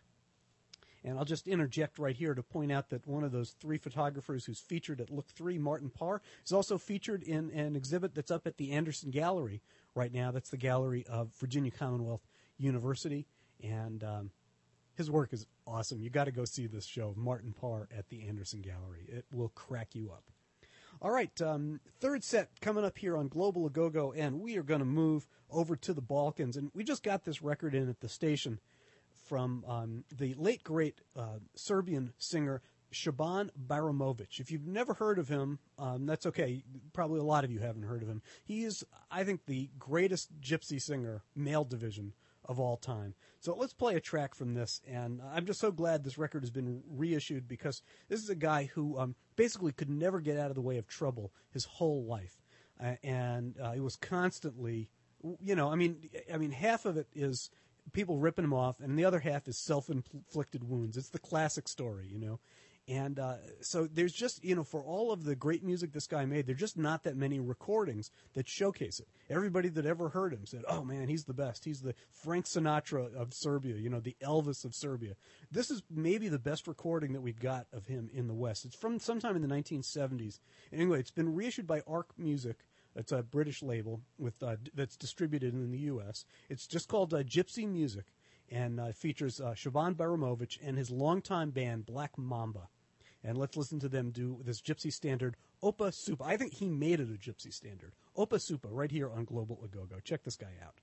And I'll just interject right here to point out that one of those three photographers who's featured at Look three, Martin Parr, is also featured in an exhibit that's up at the Anderson Gallery right now. That's the gallery of Virginia Commonwealth University. And um, his work is awesome. You got to go see this show, Martin Parr at the Anderson Gallery. It will crack you up. All right, um, third set coming up here on Global Agogo, and we are going to move over to the Balkans. And we just got this record in at the station from um, the late, great uh, Serbian singer Shaban Baramovic. If you've never heard of him, um, that's okay. Probably a lot of you haven't heard of him. He is, I think, the greatest gypsy singer, male division, of all time. So let's play a track from this, and I'm just so glad this record has been reissued because this is a guy who um, basically could never get out of the way of trouble his whole life, uh, and uh, he was constantly, you know, I mean, I mean, half of it is people ripping him off, and the other half is self-inflicted wounds. It's the classic story, you know. And uh, so there's just, you know, for all of the great music this guy made, there's just not that many recordings that showcase it. Everybody that ever heard him said, oh, man, he's the best. He's the Frank Sinatra of Serbia, you know, the Elvis of Serbia. This is maybe the best recording that we've got of him in the West. It's from sometime in the nineteen seventies. Anyway, it's been reissued by Arc Music. It's a British label with uh, that's distributed in the U S. It's just called uh, Gypsy Music, and uh, features uh, Shaban Baramovic and his longtime band, Black Mamba. And let's listen to them do this gypsy standard, Opa Supa. I think he made it a gypsy standard. Opa Supa, right here on Global Agogo. Check this guy out.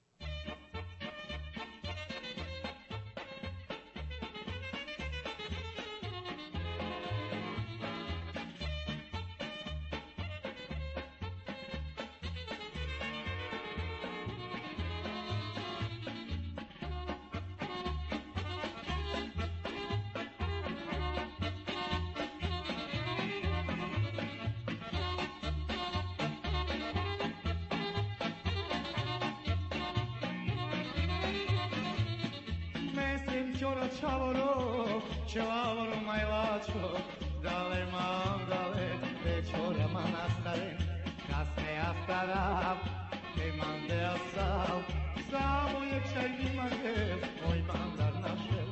Choro chavoro, chavoro mailacho, dale mam dale, te chora manastare, kasne astara, te mande asal, samo je čajni mande, oj mandar našel.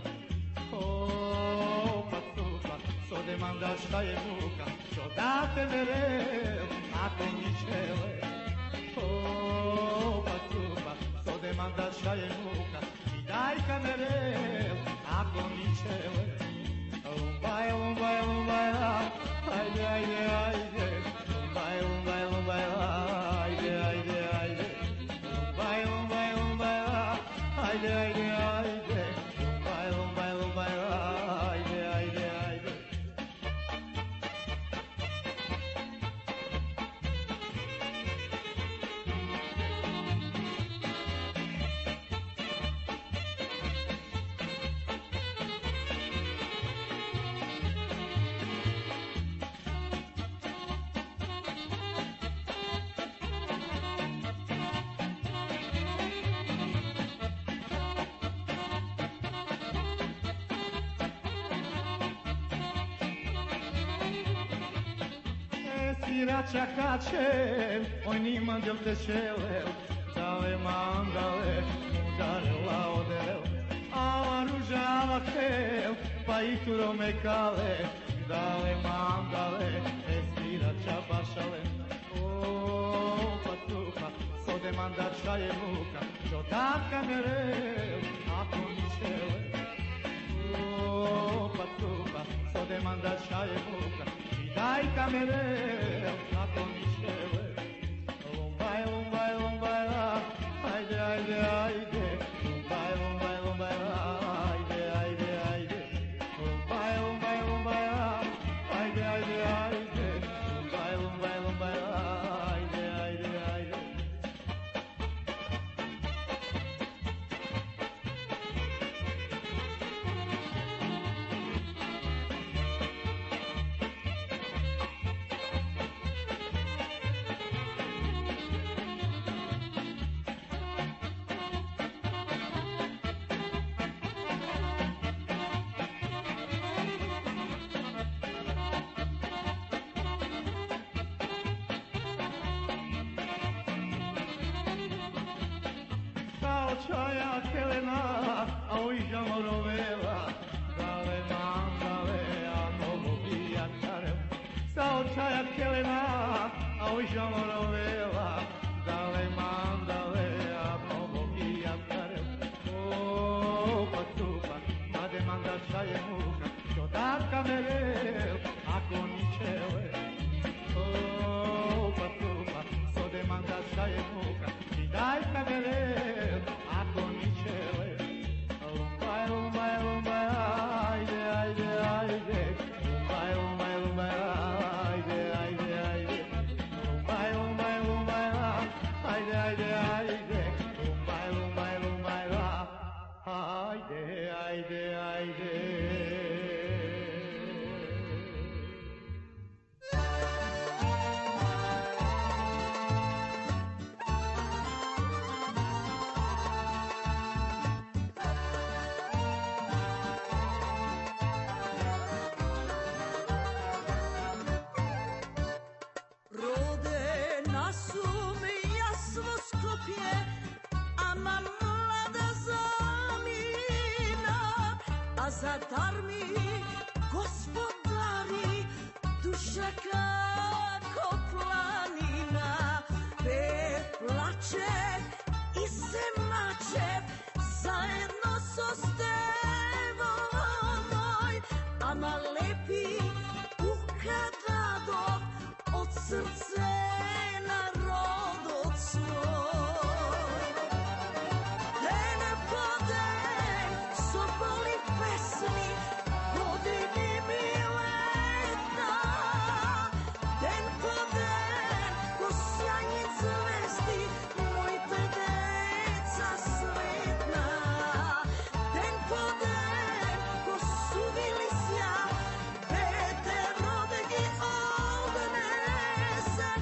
O patupa, so demanda šta je muka, što date vere, ako mi čele. O patupa, so demanda šta je muka, daj kamere, ako mi čele. Lumbaj, lumbaj, lumbaj, ajde, ajde, ajde. Lumbaj, lumbaj, lumbaj, ajde, ajde, ajde. Lumbaj, lumbaj, lumbaj, ajde, ajde, ajde. Lumbaj, lumbaj, lumbaj, ajde, ajde, ajde. Sirača kače, oj niman del te šele, dale mandale, udare laodel, ava ružava tel, pa i turo me kale, dale mandale, e sirača bašale. O, pa tupa, so demanda šta je muka, što tatka mere, ako mi šele. manda šaje muka i daj kamere kako mi šele. Lumbaj, lumbaj, lumbaj, ajde, ajde, ajde. Lumbaj, lumbaj, lumbaj, ajde, ajde, ajde. Lumbaj, lumbaj, lumbaj, ajde, ajde, ajde. Lumbaj, lumbaj, lumbaj, ajde, ajde, ajde. Sao čaja kelena, a uiđa morovela, dale mandale, a mogu bijatare. Sao čaja kelena, a uiđa morovela, dale mandale, a mogu bijatare. O, pa tupa, made manda šaje muka, što da kamere, ako ničele. O, pa tupa, sode manda šaje muka, i daj kamere, ako ničele. Lumbaj, lumbaj, lumbaj, ajde, ajde, ajde. Lumbaj, lumbaj, lumbaj, ajde, ajde, ajde. Lumbaj, lumbaj, lumbaj, ajde, ajde, ajde. Lumbaj, lumbaj, lumbaj, ajde, ajde, ajde. Rode nasum jasno Skopje, ama mlada zamina, a za darmi gospodari duša kako planina. Pe plače i se mače zajedno so stevom moj, ama lepi ukadadov od srce narodov svoj. Den po den so boli pesmi, godini mi leta. Den po den ko sjanje zvezdi, mojte deca svetna. Den po den ko suvili sja, veter odegi odnese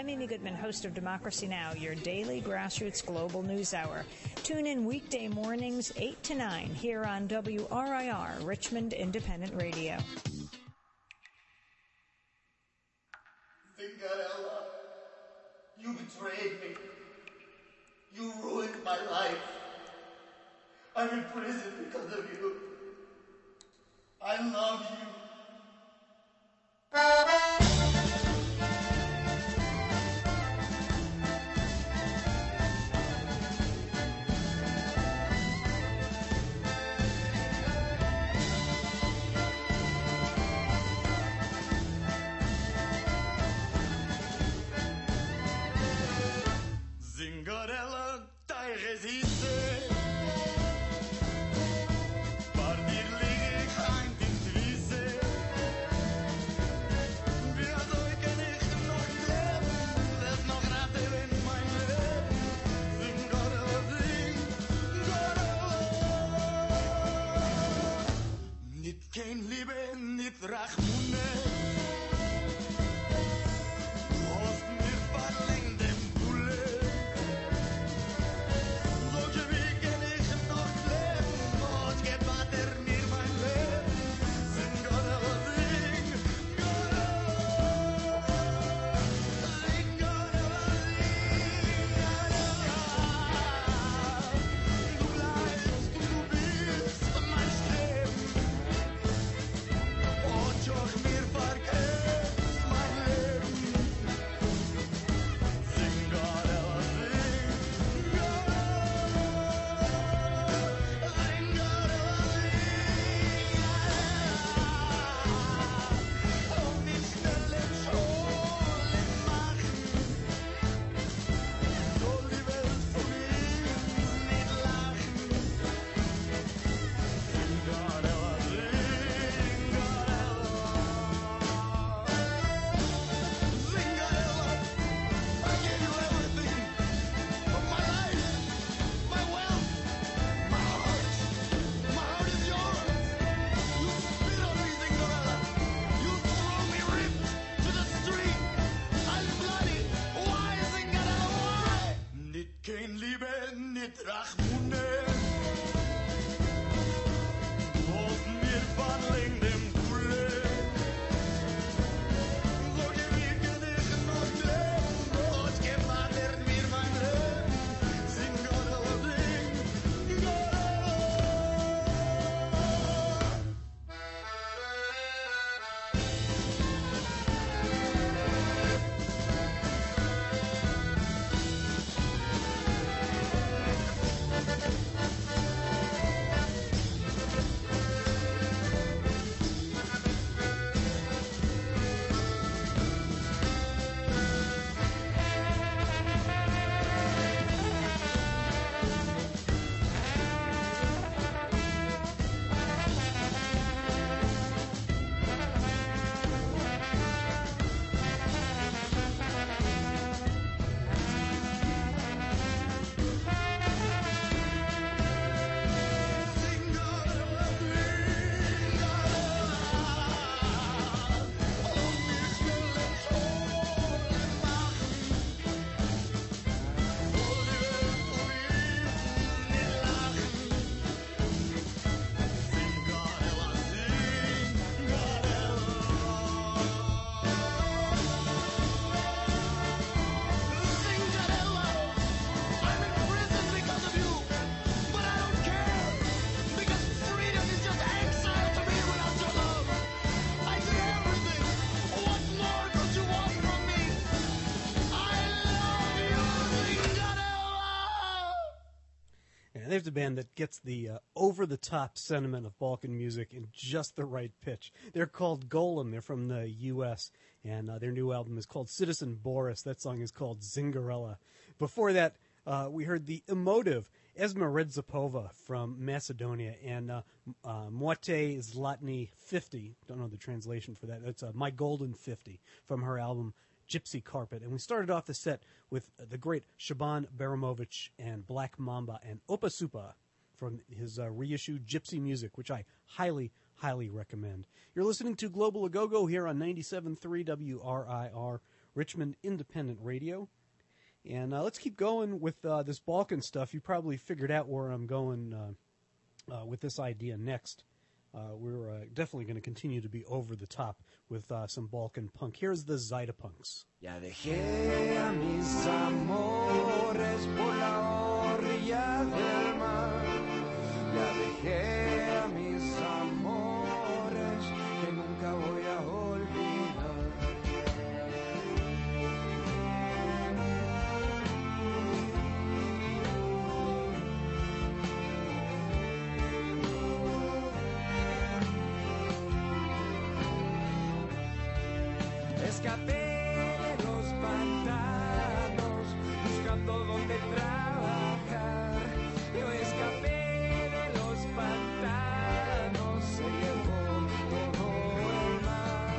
I'm Amy Goodman, host of Democracy Now!, your daily grassroots global news hour. Tune in weekday mornings, eight to nine, here on W R I R, Richmond Independent Radio. Cinderella, you betrayed me. You ruined my life. I'm in prison because of you. I love you. Zingarella, dai resiste. Vor dir lieg ich heint in Wiese. Wie soll ich nicht noch leben? Lass noch raten in mein Leben. Zingarella, Zingarella. Nicht kein Liebe, nicht Rachmune. Hast mir verlängert dem Bulle. Kein Liebe, nicht Rachmune. Was mir verlängert dem Bulle. So gewinnt ich noch leben. Was gemadert mir mein Leben. Zingarella, There's a band that gets the uh, over-the-top sentiment of Balkan music in just the right pitch. They're called Golem. They're from the U S, and uh, their new album is called Citizen Boris. That song is called Zingarella. Before that, uh, we heard the emotive Esma Redzapova from Macedonia, and uh, uh, Moite Zlatny fifty. Don't know the translation for that. That's uh, My Golden fifty from her album Gypsy Carpet. And we started off the set with the great Shaban Baramovich and Black Mamba and Opa Supa from his uh, reissued Gypsy Music, which I highly, highly recommend. You're listening to Global A Go-Go here on ninety-seven point three W R I R, Richmond Independent Radio. And uh, let's keep going with uh, this Balkan stuff. You probably figured out where I'm going uh, uh, with this idea next. Uh, we're uh, definitely going to continue to be over the top with uh, some Balkan punk. Here's the Zydepunks. Ya dejé a mis amores por la orilla del mar. Ya dejé a mis amores que nunca voy a olvidar. Escapé de los pantanos buscando dónde trabajar. Yo escapé de los pantanos, se llevó todo el mar.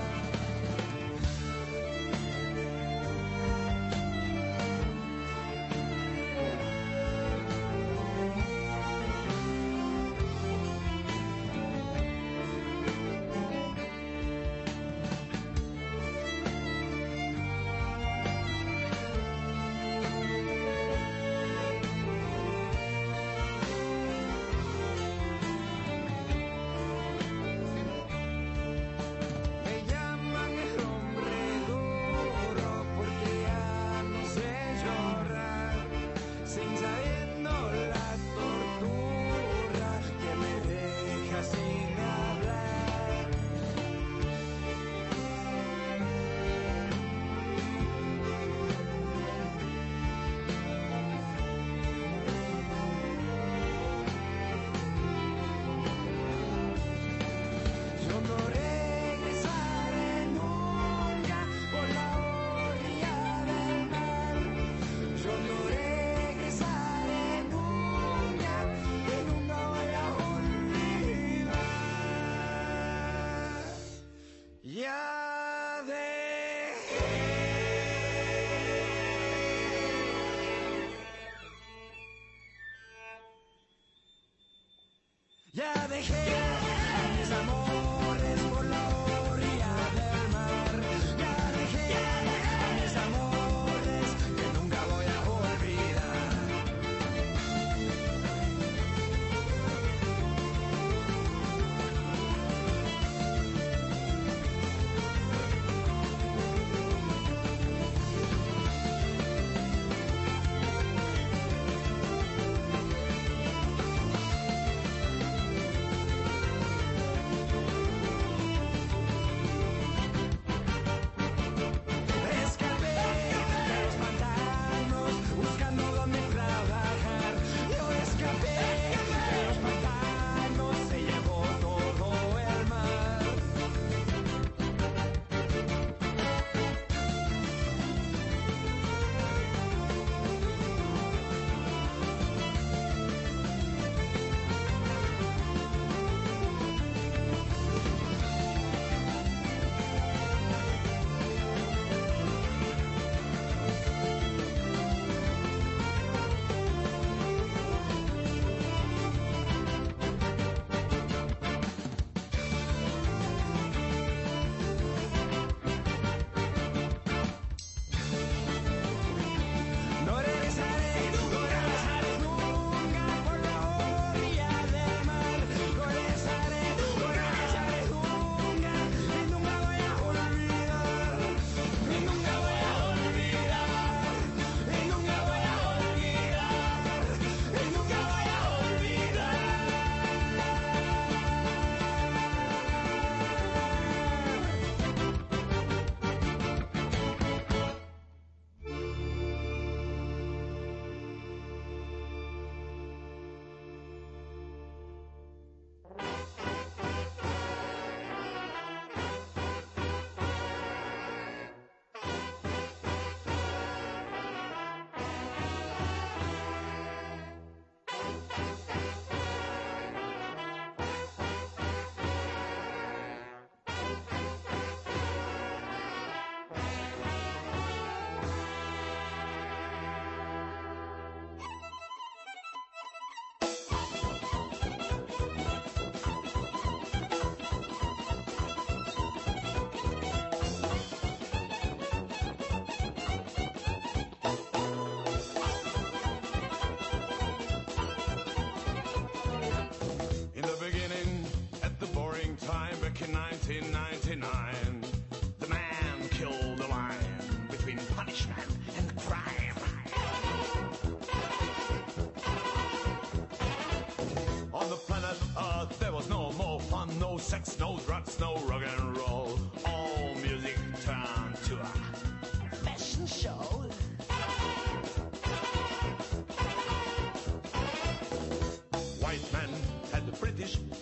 Ya dejé a mis amores por la orilla del mar. Ya dejé a mis amores que nunca voy a olvidar.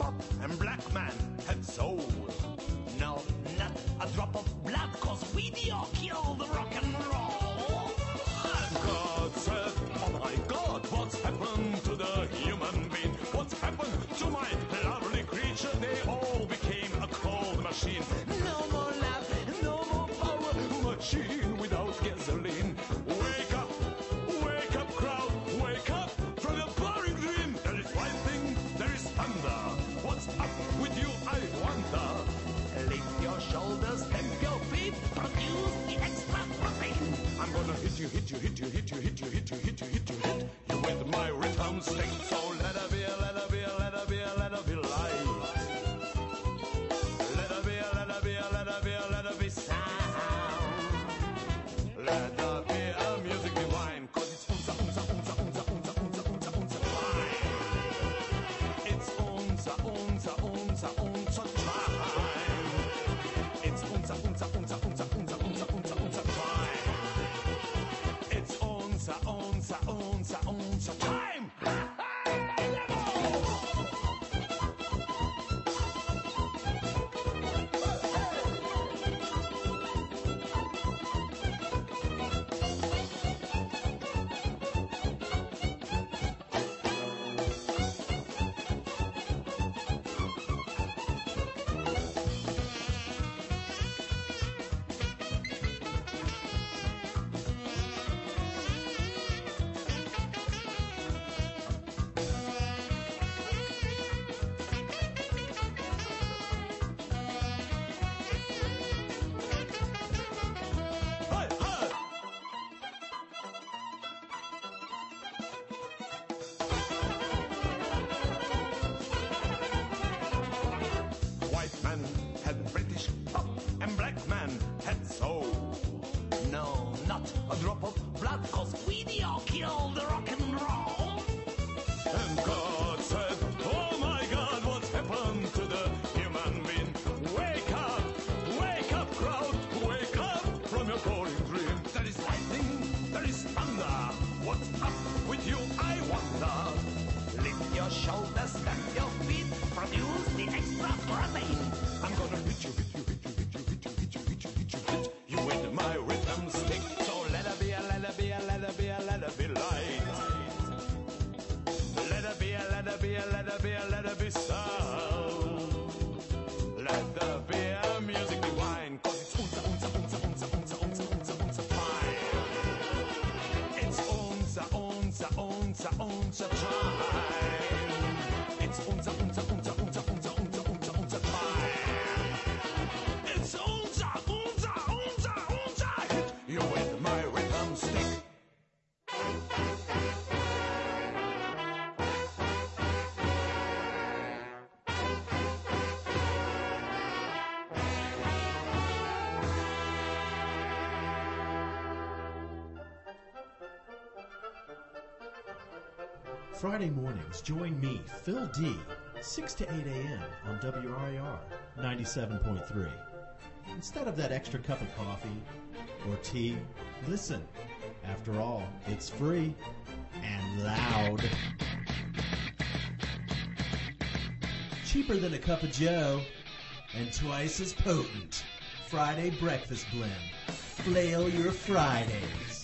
pop and black man had soul. No, not a drop of blood, cause we the all kill the rock and roll. And God said, oh my God, what's happened to the human being? What's happened to my lovely creature? They all became a cold machine. No more love, no more power, machine without gasoline. Wake up, wake up crowd, wake up from your boring dream. There is one thing, there is thunder. What's up with you, I wonder? Lift your shoulders, stamp your feet, produce the extra protein. I'm gonna hit you, hit you, hit you, hit you, hit you, hit you, hit you, hit you, hit you with my rhythm stick. So let her be, let her be, let her be, let her be light. Let her be, let her be, let her be, let her be sound. Let her be a music divine, cause it's unza, unza, unza, unza, unza, unza, unza, unza, time. It's unza, unza, unza, unza, time. It's unza, unza, unza, unza, unza, unza, unza, unza, time. It's unza, unza, unza, unza, time. White man had British pop and black man had soul. No, not a drop of blood, cause we the all killed the rock and roll. And God said, oh my God, what's happened to the human being? Wake up, wake up crowd, wake up from your boring dream. There is lightning, there is thunder. What's up with you, I wonder? Lift your shoulders, stamp your feet, produce the extra protein. I'm gonna hit you, hit you, hit you, hit you, hit you, hit you, hit you, hit you, hit you with my rhythm stick. So let her be, let her be, let her be, let her be light. Let her be, let her be, let her be, let her be sound. Let her be a music divine, cause it's unza, unza, unza, unza, unza, unza, unza, unza, fine. It's unza, unza, unza, unza, time. It's unza, unza, unza, unza, unza, unza, unza, unza, time. It's unza, unza, unza, unza, hit you with my rhythm stick. Friday mornings, join me, Phil D, six to eight a.m. on W R I R ninety-seven point three. Instead of that extra cup of coffee or tea, listen. After all, it's free and loud. Cheaper than a cup of joe and twice as potent. Friday Breakfast Blend. Flail your Fridays.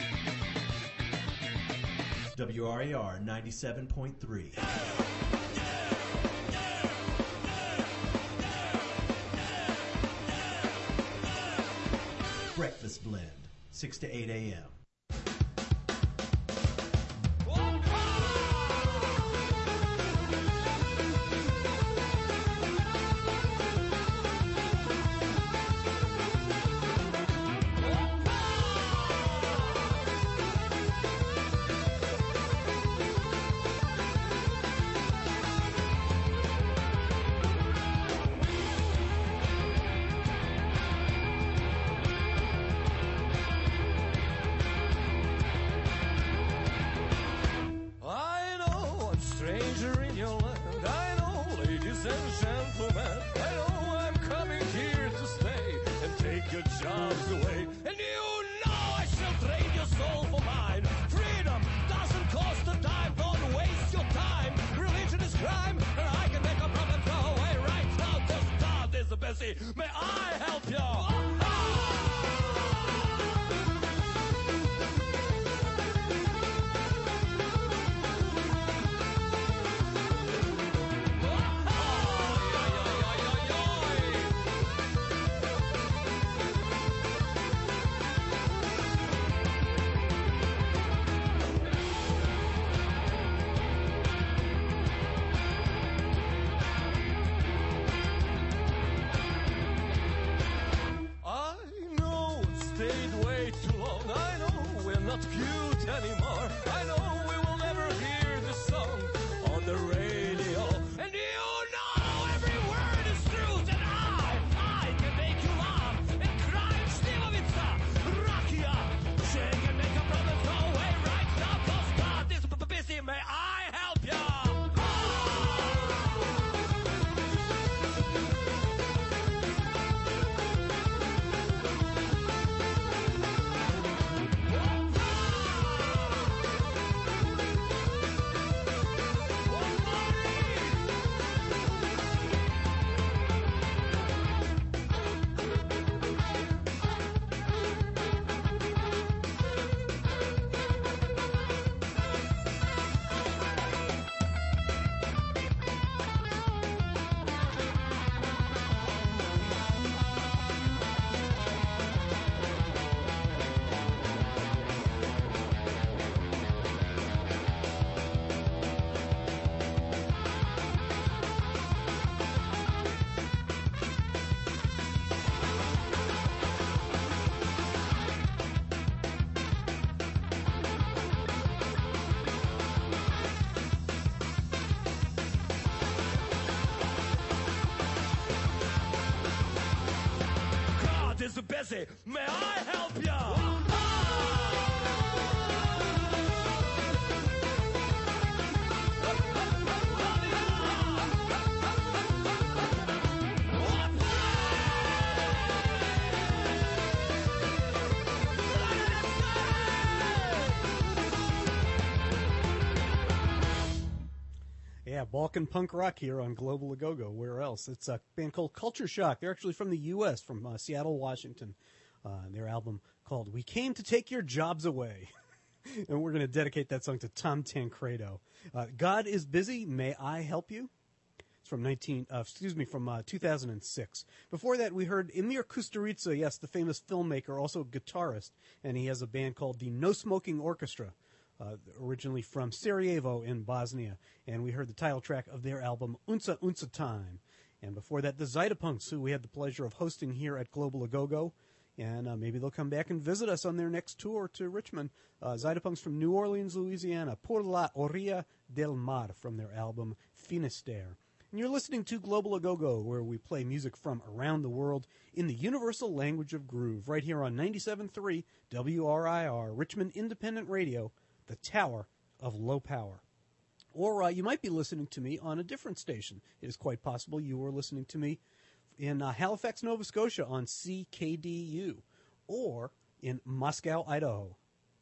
W R A R ninety-seven point three. Breakfast Blend, six to eight a.m. I help you? I know it stayed way too long. I know we're not cute anymore. I know we will never hear this song on the radio. And you know every word is true. And I, I can make you laugh and cry. Stivovica, Rakia, shake and make a brother go away right now. Cause God is b- busy. May I help ya? God is busy. May I help ya? Yeah, Balkan punk rock here on Global Agogo. Where else? It's a band called Culture Shock. They're actually from the U S, from uh, Seattle, Washington. Uh, their album called We Came to Take Your Jobs Away. And we're going to dedicate that song to Tom Tancredo. Uh, God is Busy, May I Help You? It's from nineteen, uh, excuse me, from uh, two thousand six. Before that, we heard Emir Kusturica, yes, the famous filmmaker, also guitarist, and he has a band called the No Smoking Orchestra, uh, originally from Sarajevo in Bosnia, and we heard the title track of their album Unsa Unsa Time. And before that, the Zydepunks, who we had the pleasure of hosting here at Global Agogo, and uh, maybe they'll come back and visit us on their next tour to Richmond. Uh, Zydepunks from New Orleans, Louisiana, Por la Orilla del Mar, from their album Finisterre. And you're listening to Global Agogo, where we play music from around the world in the universal language of groove, right here on ninety-seven point three W R I R, Richmond Independent Radio, the Tower of Low Power. Or uh, you might be listening to me on a different station. It is quite possible you were listening to me in uh, Halifax, Nova Scotia on C K D U, or in Moscow, Idaho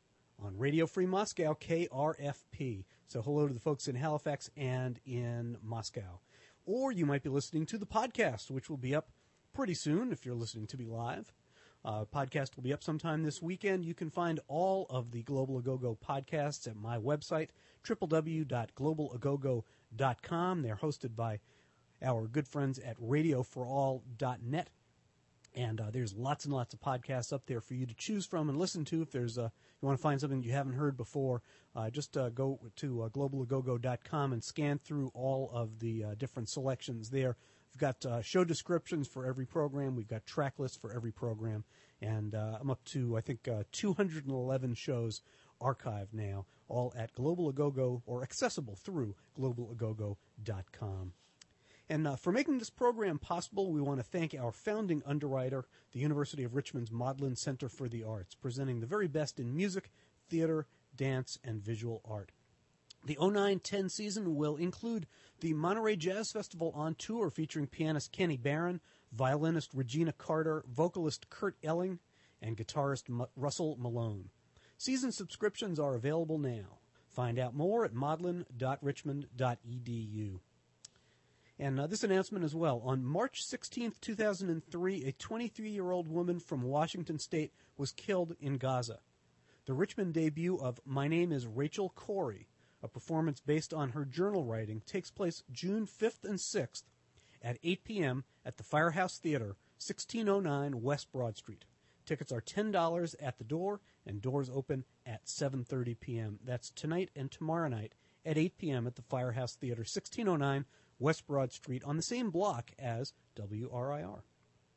on Radio Free Moscow, K R F P. So hello to the folks in Halifax and in Moscow. Or you might be listening to the podcast, which will be up pretty soon if you're listening to me live. Uh, podcast will be up sometime this weekend. You can find all of the Global Agogo podcasts at my website, w w w dot global agogo dot com. They're hosted by our good friends at radio for all dot net. And uh, there's lots and lots of podcasts up there for you to choose from and listen to. If there's uh, you want to find something you haven't heard before, uh, just uh, go to uh, global agogo dot com and scan through all of the uh, different selections there. We've got uh, show descriptions for every program. We've got track lists for every program. And uh, I'm up to, I think, uh, two hundred eleven shows archived now, all at Global Agogo, or accessible through global agogo dot com. And uh, for making this program possible, we want to thank our founding underwriter, the University of Richmond's Maudlin Center for the Arts, presenting the very best in music, theater, dance, and visual art. The oh nine ten season will include the Monterey Jazz Festival on tour, featuring pianist Kenny Barron, violinist Regina Carter, vocalist Kurt Elling, and guitarist M- Russell Malone. Season subscriptions are available now. Find out more at maudlin dot richmond dot e d u. And uh, this announcement as well. On March sixteenth, two thousand three, a twenty-three-year-old woman from Washington State was killed in Gaza. The Richmond debut of My Name is Rachel Corrie, a performance based on her journal writing, takes place June fifth and sixth at eight p.m. at the Firehouse Theater, sixteen oh nine West Broad Street. Tickets are ten dollars at the door, and doors open at seven thirty p.m. That's tonight and tomorrow night at eight p.m. at the Firehouse Theater, sixteen oh nine West Broad Street, on the same block as W R I R.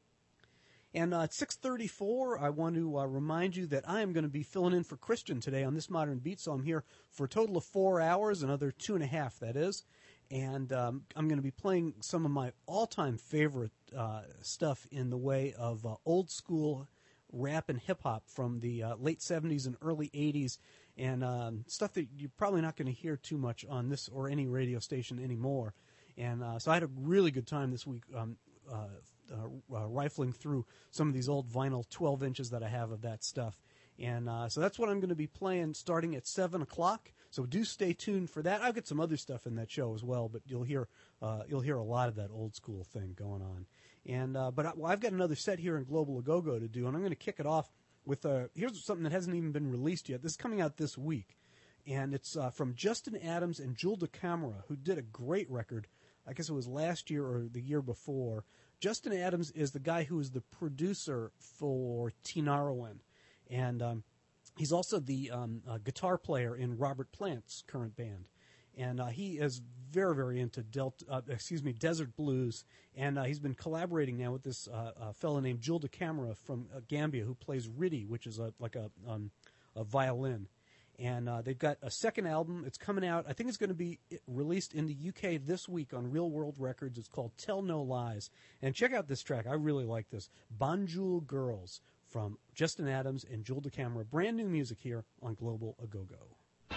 And uh, at six thirty-four, I want to uh, remind you that I am going to be filling in for Christian today on This Modern Beat, so I'm here for a total of four hours, another two and a half, that is. And um, I'm going to be playing some of my all-time favorite uh, stuff in the way of uh, old-school rap and hip-hop from the uh, late seventies and early eighties, and um, stuff that you're probably not going to hear too much on this or any radio station anymore. And uh, so I had a really good time this week um, uh, uh, uh, rifling through some of these old vinyl twelve inches that I have of that stuff. And uh, so that's what I'm going to be playing starting at seven o'clock. So do stay tuned for that. I've got some other stuff in that show as well, but you'll hear uh, you'll hear a lot of that old school thing going on. And uh, but I, well, I've got another set here in Global A-Go-Go to do, and I'm going to kick it off with uh, here's something that hasn't even been released yet. This is coming out this week, and it's uh, from Justin Adams and Jul DeCamara, who did a great record. I guess it was last year or the year before. Justin Adams is the guy who is the producer for Tinariwen, and um, he's also the um, uh, guitar player in Robert Plant's current band. And uh, he is very, very into Delta, uh, excuse me, desert blues, and uh, he's been collaborating now with this uh, uh, fellow named Jul DeCamara from uh, Gambia, who plays riddy, which is a, like a, um, a violin. And uh, they've got a second album. It's coming out. I think it's going to be released in the U K this week on Real World Records. It's called Tell No Lies. And check out this track. I really like this. Banjul Girls from Justin Adams and Jul DeCamara. Brand new music here on Global A-Go-Go.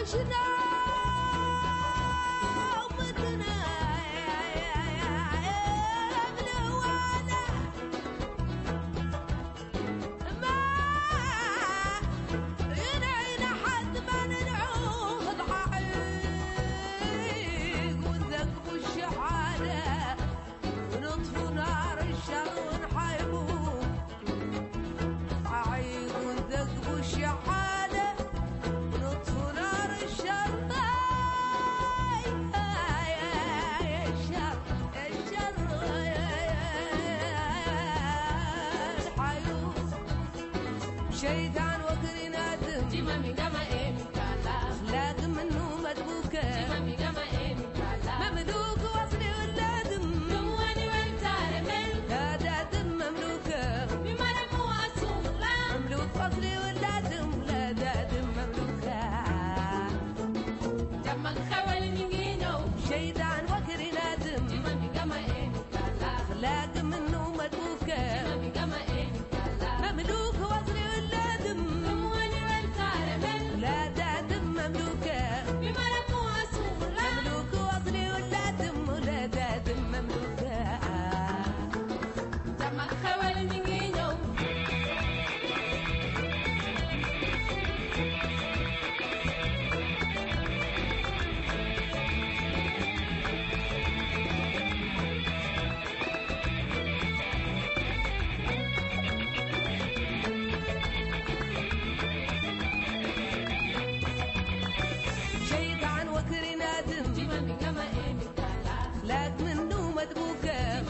شيطان وكري نادم جيما من جما إيه مكالا لاقم منه مدبوكة جيما من جما إيه مكالا مملوك وصلي ولادم نواني والتاري من لا دادم مملوكة بمرم وأسوم لا مملوك وصلي ولادم لا دادم مملوكة جمع خوال نينو شيطان وكري نادم جيما من جما إيه مكالا لاقم منه مدبوكة جيما من جما إيه مكالا مملوك وصلي لا دادم مملوكة بمرم وأسوم لا مملوك وصلي ولادم ولا دادم مملوكة جمع خوال نينو لاك منه مدبوكة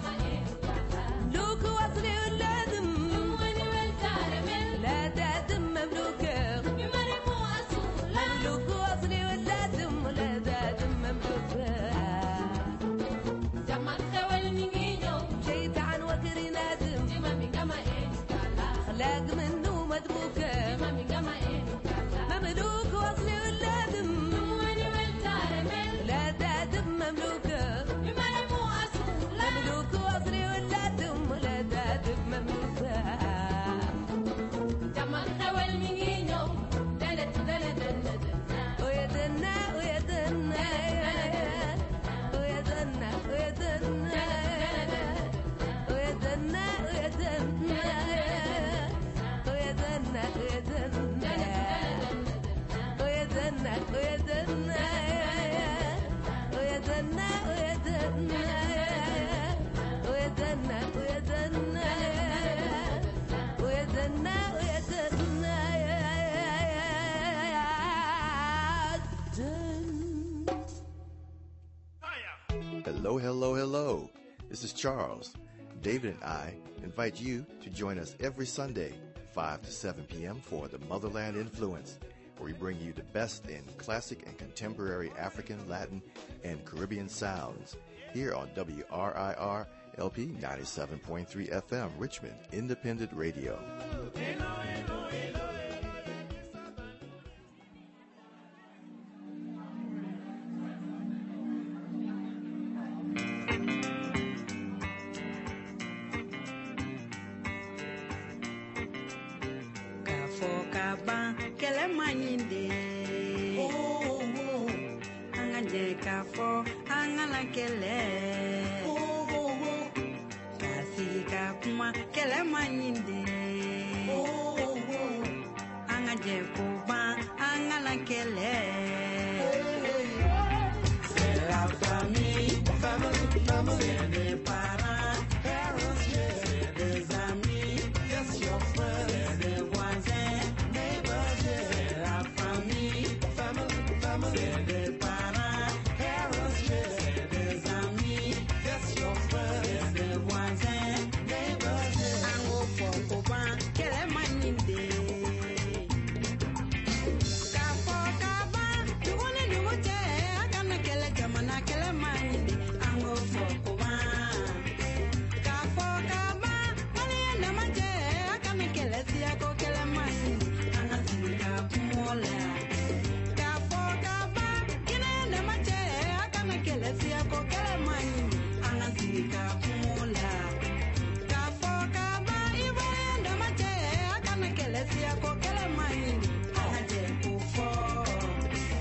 ملوك وصلي ولادم نواني والتارمل لا دادم مملوكة بمرم وأسوم لا ملوك وصلي ولادم لا دادم مملوكة جمع خوال نينو شيطان وكري نادم جمع من جمع إيه لاك منه مدبوكة جمع من جمع إيه مملوك وصلي ولادم نواني والتارمل لا دادم مملوكة مملوك وصلي ولادم ولا دادم مملوكة جمع خوال نينو دلت دلت دلت ويا دنا ويا دنا ويا دنا ويا دنا ويا دنا ويا دنا ويا دنا ويا دنا ويا دنا ويا دنا ويا دنا ويا دنا ويدنا ويدنا ويدنا ويدنا Hello, hello, hello. This is Charles. David and I invite you to join us every Sunday, five to seven p.m. for the Motherland Influence, where we bring you the best in classic and contemporary African, Latin, and Caribbean sounds here on W R I R L P ninety-seven point three F M, Richmond Independent Radio. Kafokaba kelemanyinde anganje kafo angala kele kasika kuma kelemanyinde anganje kuba angala kele c'est la famille famille famille des parents parents c'est des amis yes your friends des voisins neighbors c'est la famille famille famille des parents parents c'est des amis yes your friends des voisins neighbors ango pokoba kelemanyinde kafo kaba tugone nuwote akana kele jamana kelemanyinde ango pokoba kafo kaba mali namaje akana kele siako kelemanyinde angasika kumola kafo kaba kine namaje akana kele siako kelemanyinde angasika kumola kafo kaba iwe namaje akana kele siako kelemanyinde angaje kufo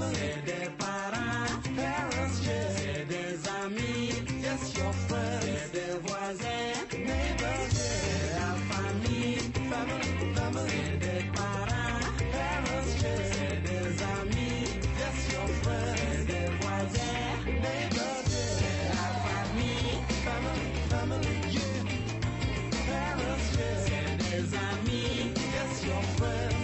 family, c'est des parents, parents, yes, c'est des amis, yes, your friends, c'est des voisins, neighbors, yes, c'est la famille, family, family, c'est des parents, parents, yes, c'est des amis, yes, your friends, c'est des voisins, neighbors, yes, c'est la famille, family, family, yeah, parents, yes, c'est des amis, yes, your friends.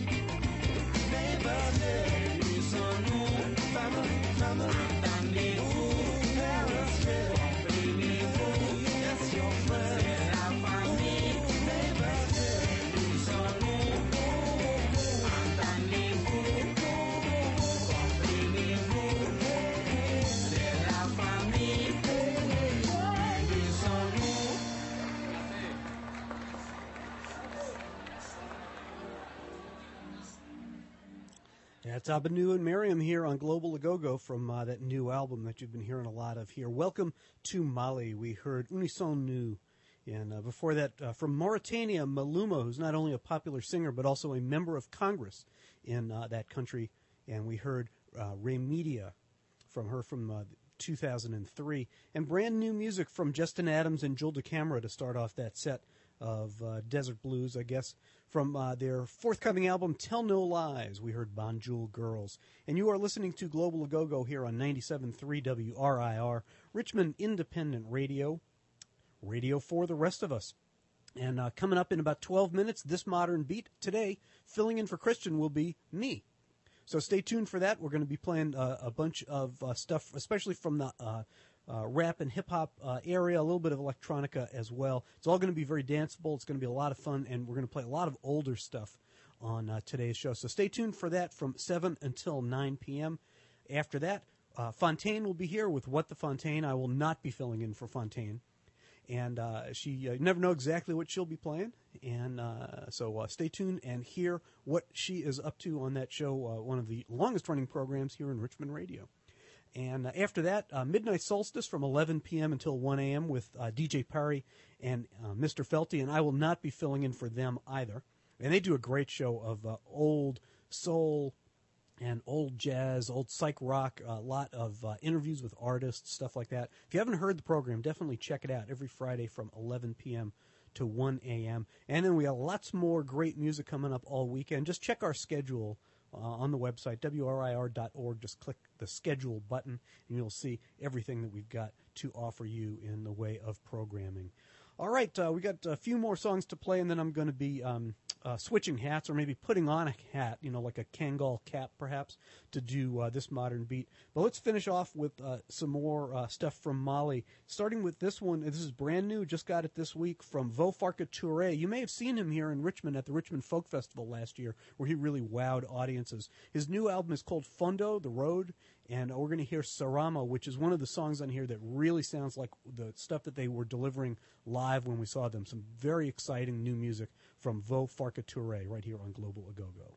That's Abanu and Miriam here on Global Agogo from uh, that new album that you've been hearing a lot of here. Welcome to Mali. We heard Unison Nu. And uh, before that, uh, from Mauritania, Maluma, who's not only a popular singer but also a member of Congress in uh, that country. And we heard uh, Remedia from her from uh, two thousand three. And brand new music from Justin Adams and Joel DeCamara to start off that set of uh, Desert Blues, I guess. From uh, their forthcoming album, Tell No Lies, we heard Bonjour Girls. And you are listening to Global Agogo here on ninety-seven point three W R I R, Richmond Independent Radio, radio for the rest of us. And uh, coming up in about twelve minutes, This Modern Beat. Today, filling in for Christian will be me. So stay tuned for that. We're going to be playing uh, a bunch of uh, stuff, especially from the uh, uh, rap and hip-hop uh, area, a little bit of electronica as well. It's all going to be very danceable. It's going to be a lot of fun, and we're going to play a lot of older stuff on uh, today's show. So stay tuned for that from seven until nine p.m. After that, uh, Fontaine will be here with What the Fontaine. I will not be filling in for Fontaine. And uh, she uh, you never know exactly what she'll be playing. And uh, so uh, stay tuned and hear what she is up to on that show, uh, one of the longest-running programs here in Richmond Radio. And uh, after that, uh, Midnight Solstice from eleven p.m. until one a.m. with uh, D J Parry and uh, Mister Felty. And I will not be filling in for them either. And they do a great show of uh, old soul and old jazz, old psych rock, a lot of uh, interviews with artists, stuff like that. If you haven't heard the program, definitely check it out every Friday from eleven p.m. to one a.m. And then we have lots more great music coming up all weekend. Just check our schedule uh, on the website, W R I R dot org. Just click the schedule button, and you'll see everything that we've got to offer you in the way of programming. All right, uh, we got a few more songs to play, and then I'm going to be um, uh, switching hats, or maybe putting on a hat, you know, like a Kangol cap, perhaps, to do uh, This Modern Beat. But let's finish off with uh, some more uh, stuff from Mali, starting with this one. This is brand new, just got it this week, from Vo Farka Touré. You may have seen him here in Richmond at the Richmond Folk Festival last year, where he really wowed audiences. His new album is called Fondo, The Road, and we're going to hear Sarama, which is one of the songs on here that really sounds like the stuff that they were delivering live when we saw them. Some very exciting new music from Vo Farka Touré right here on Global Agogo.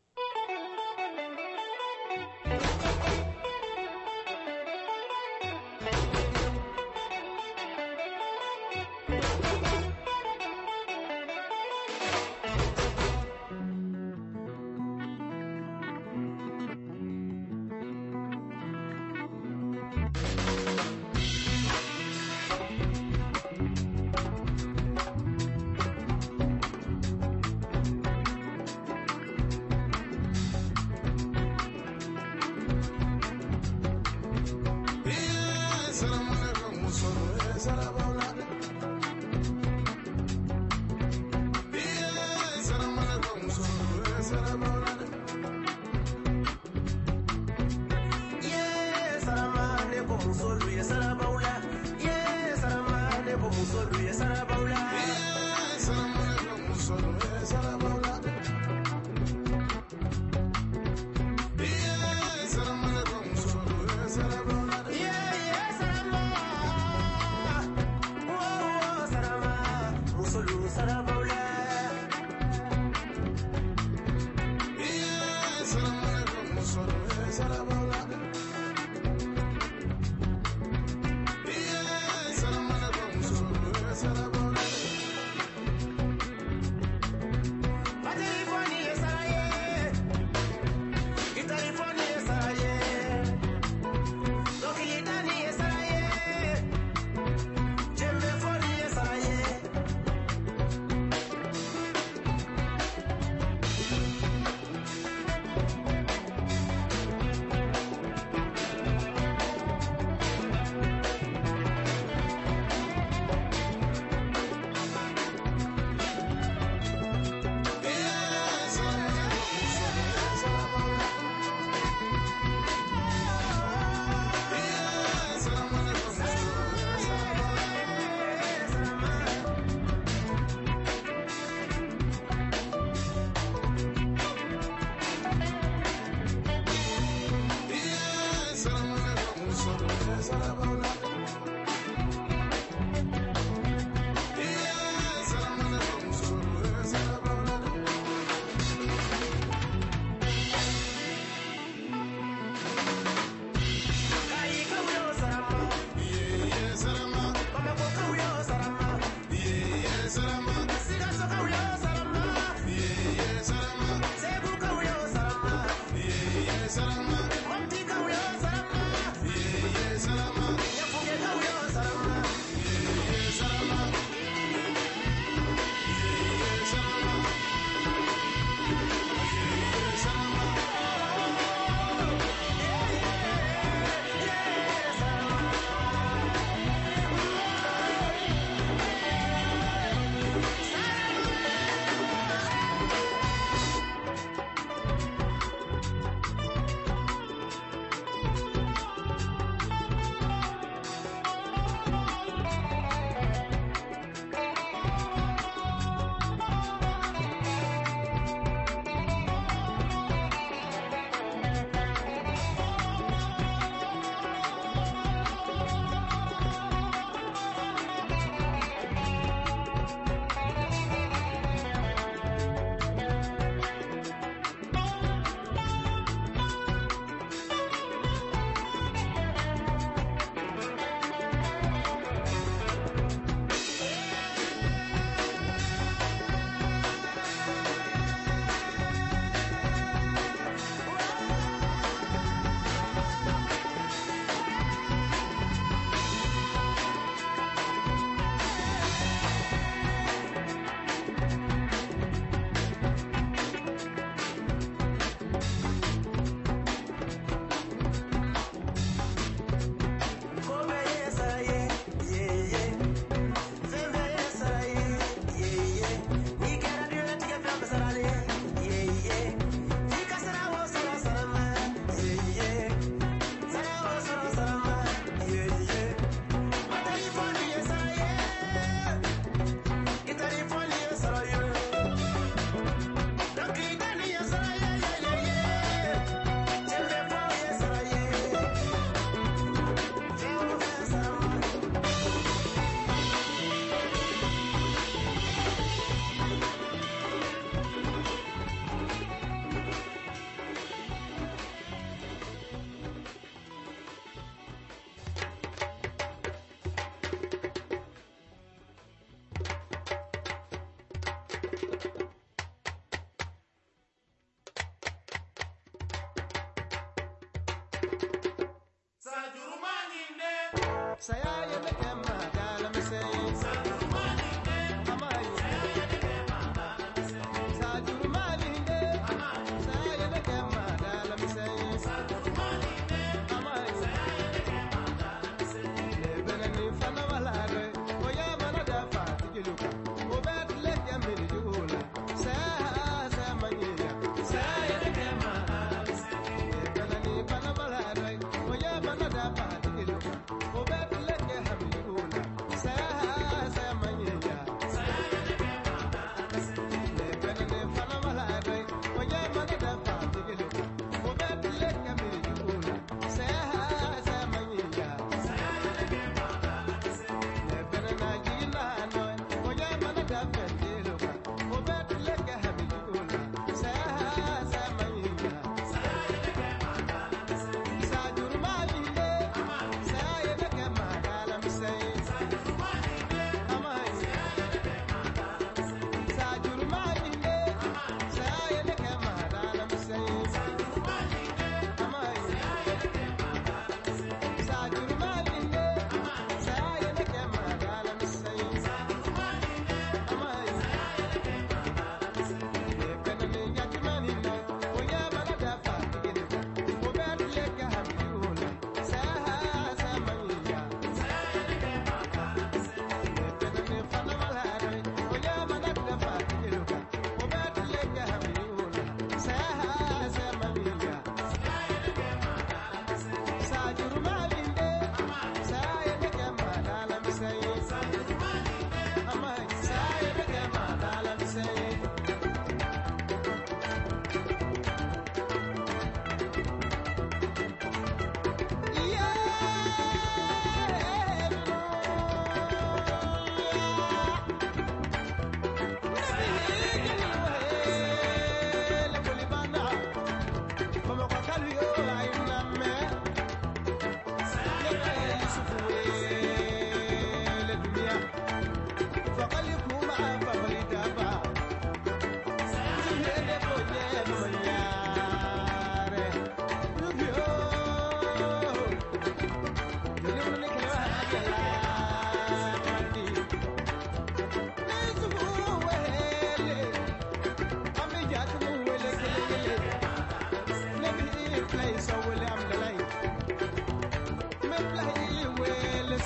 Let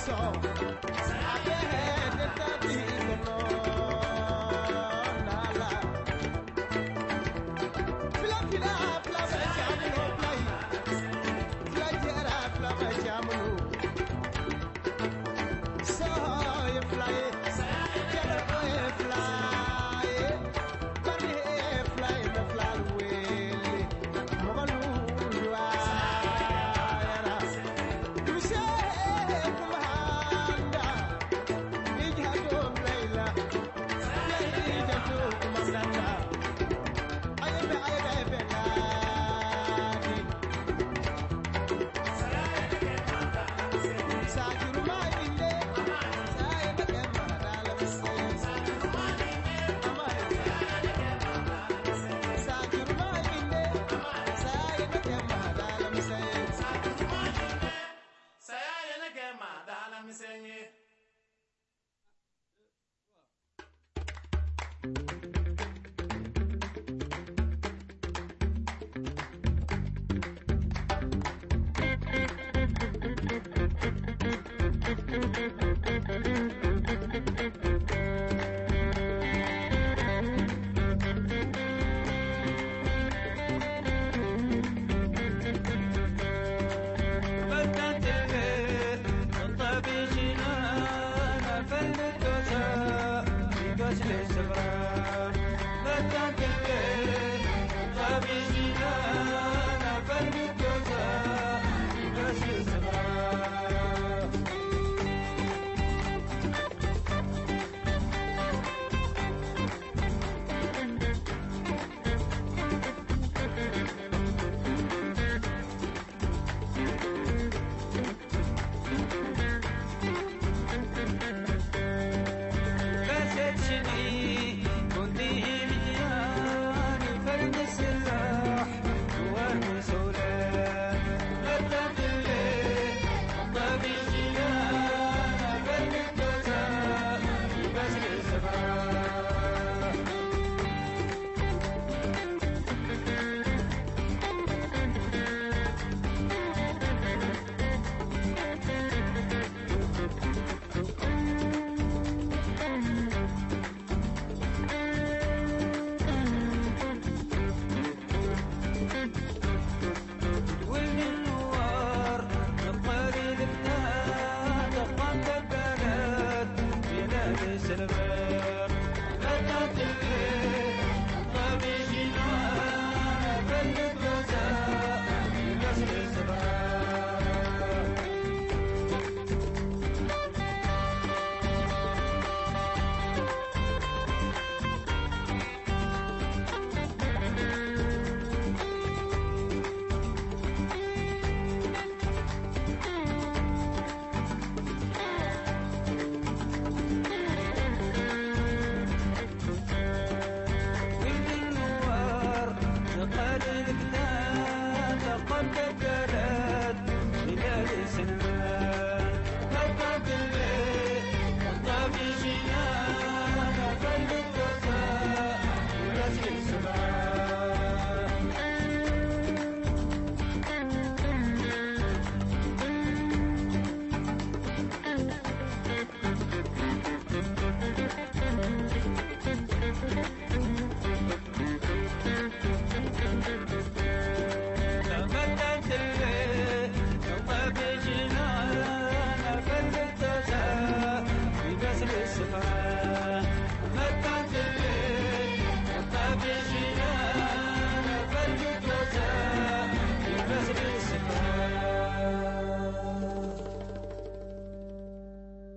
Side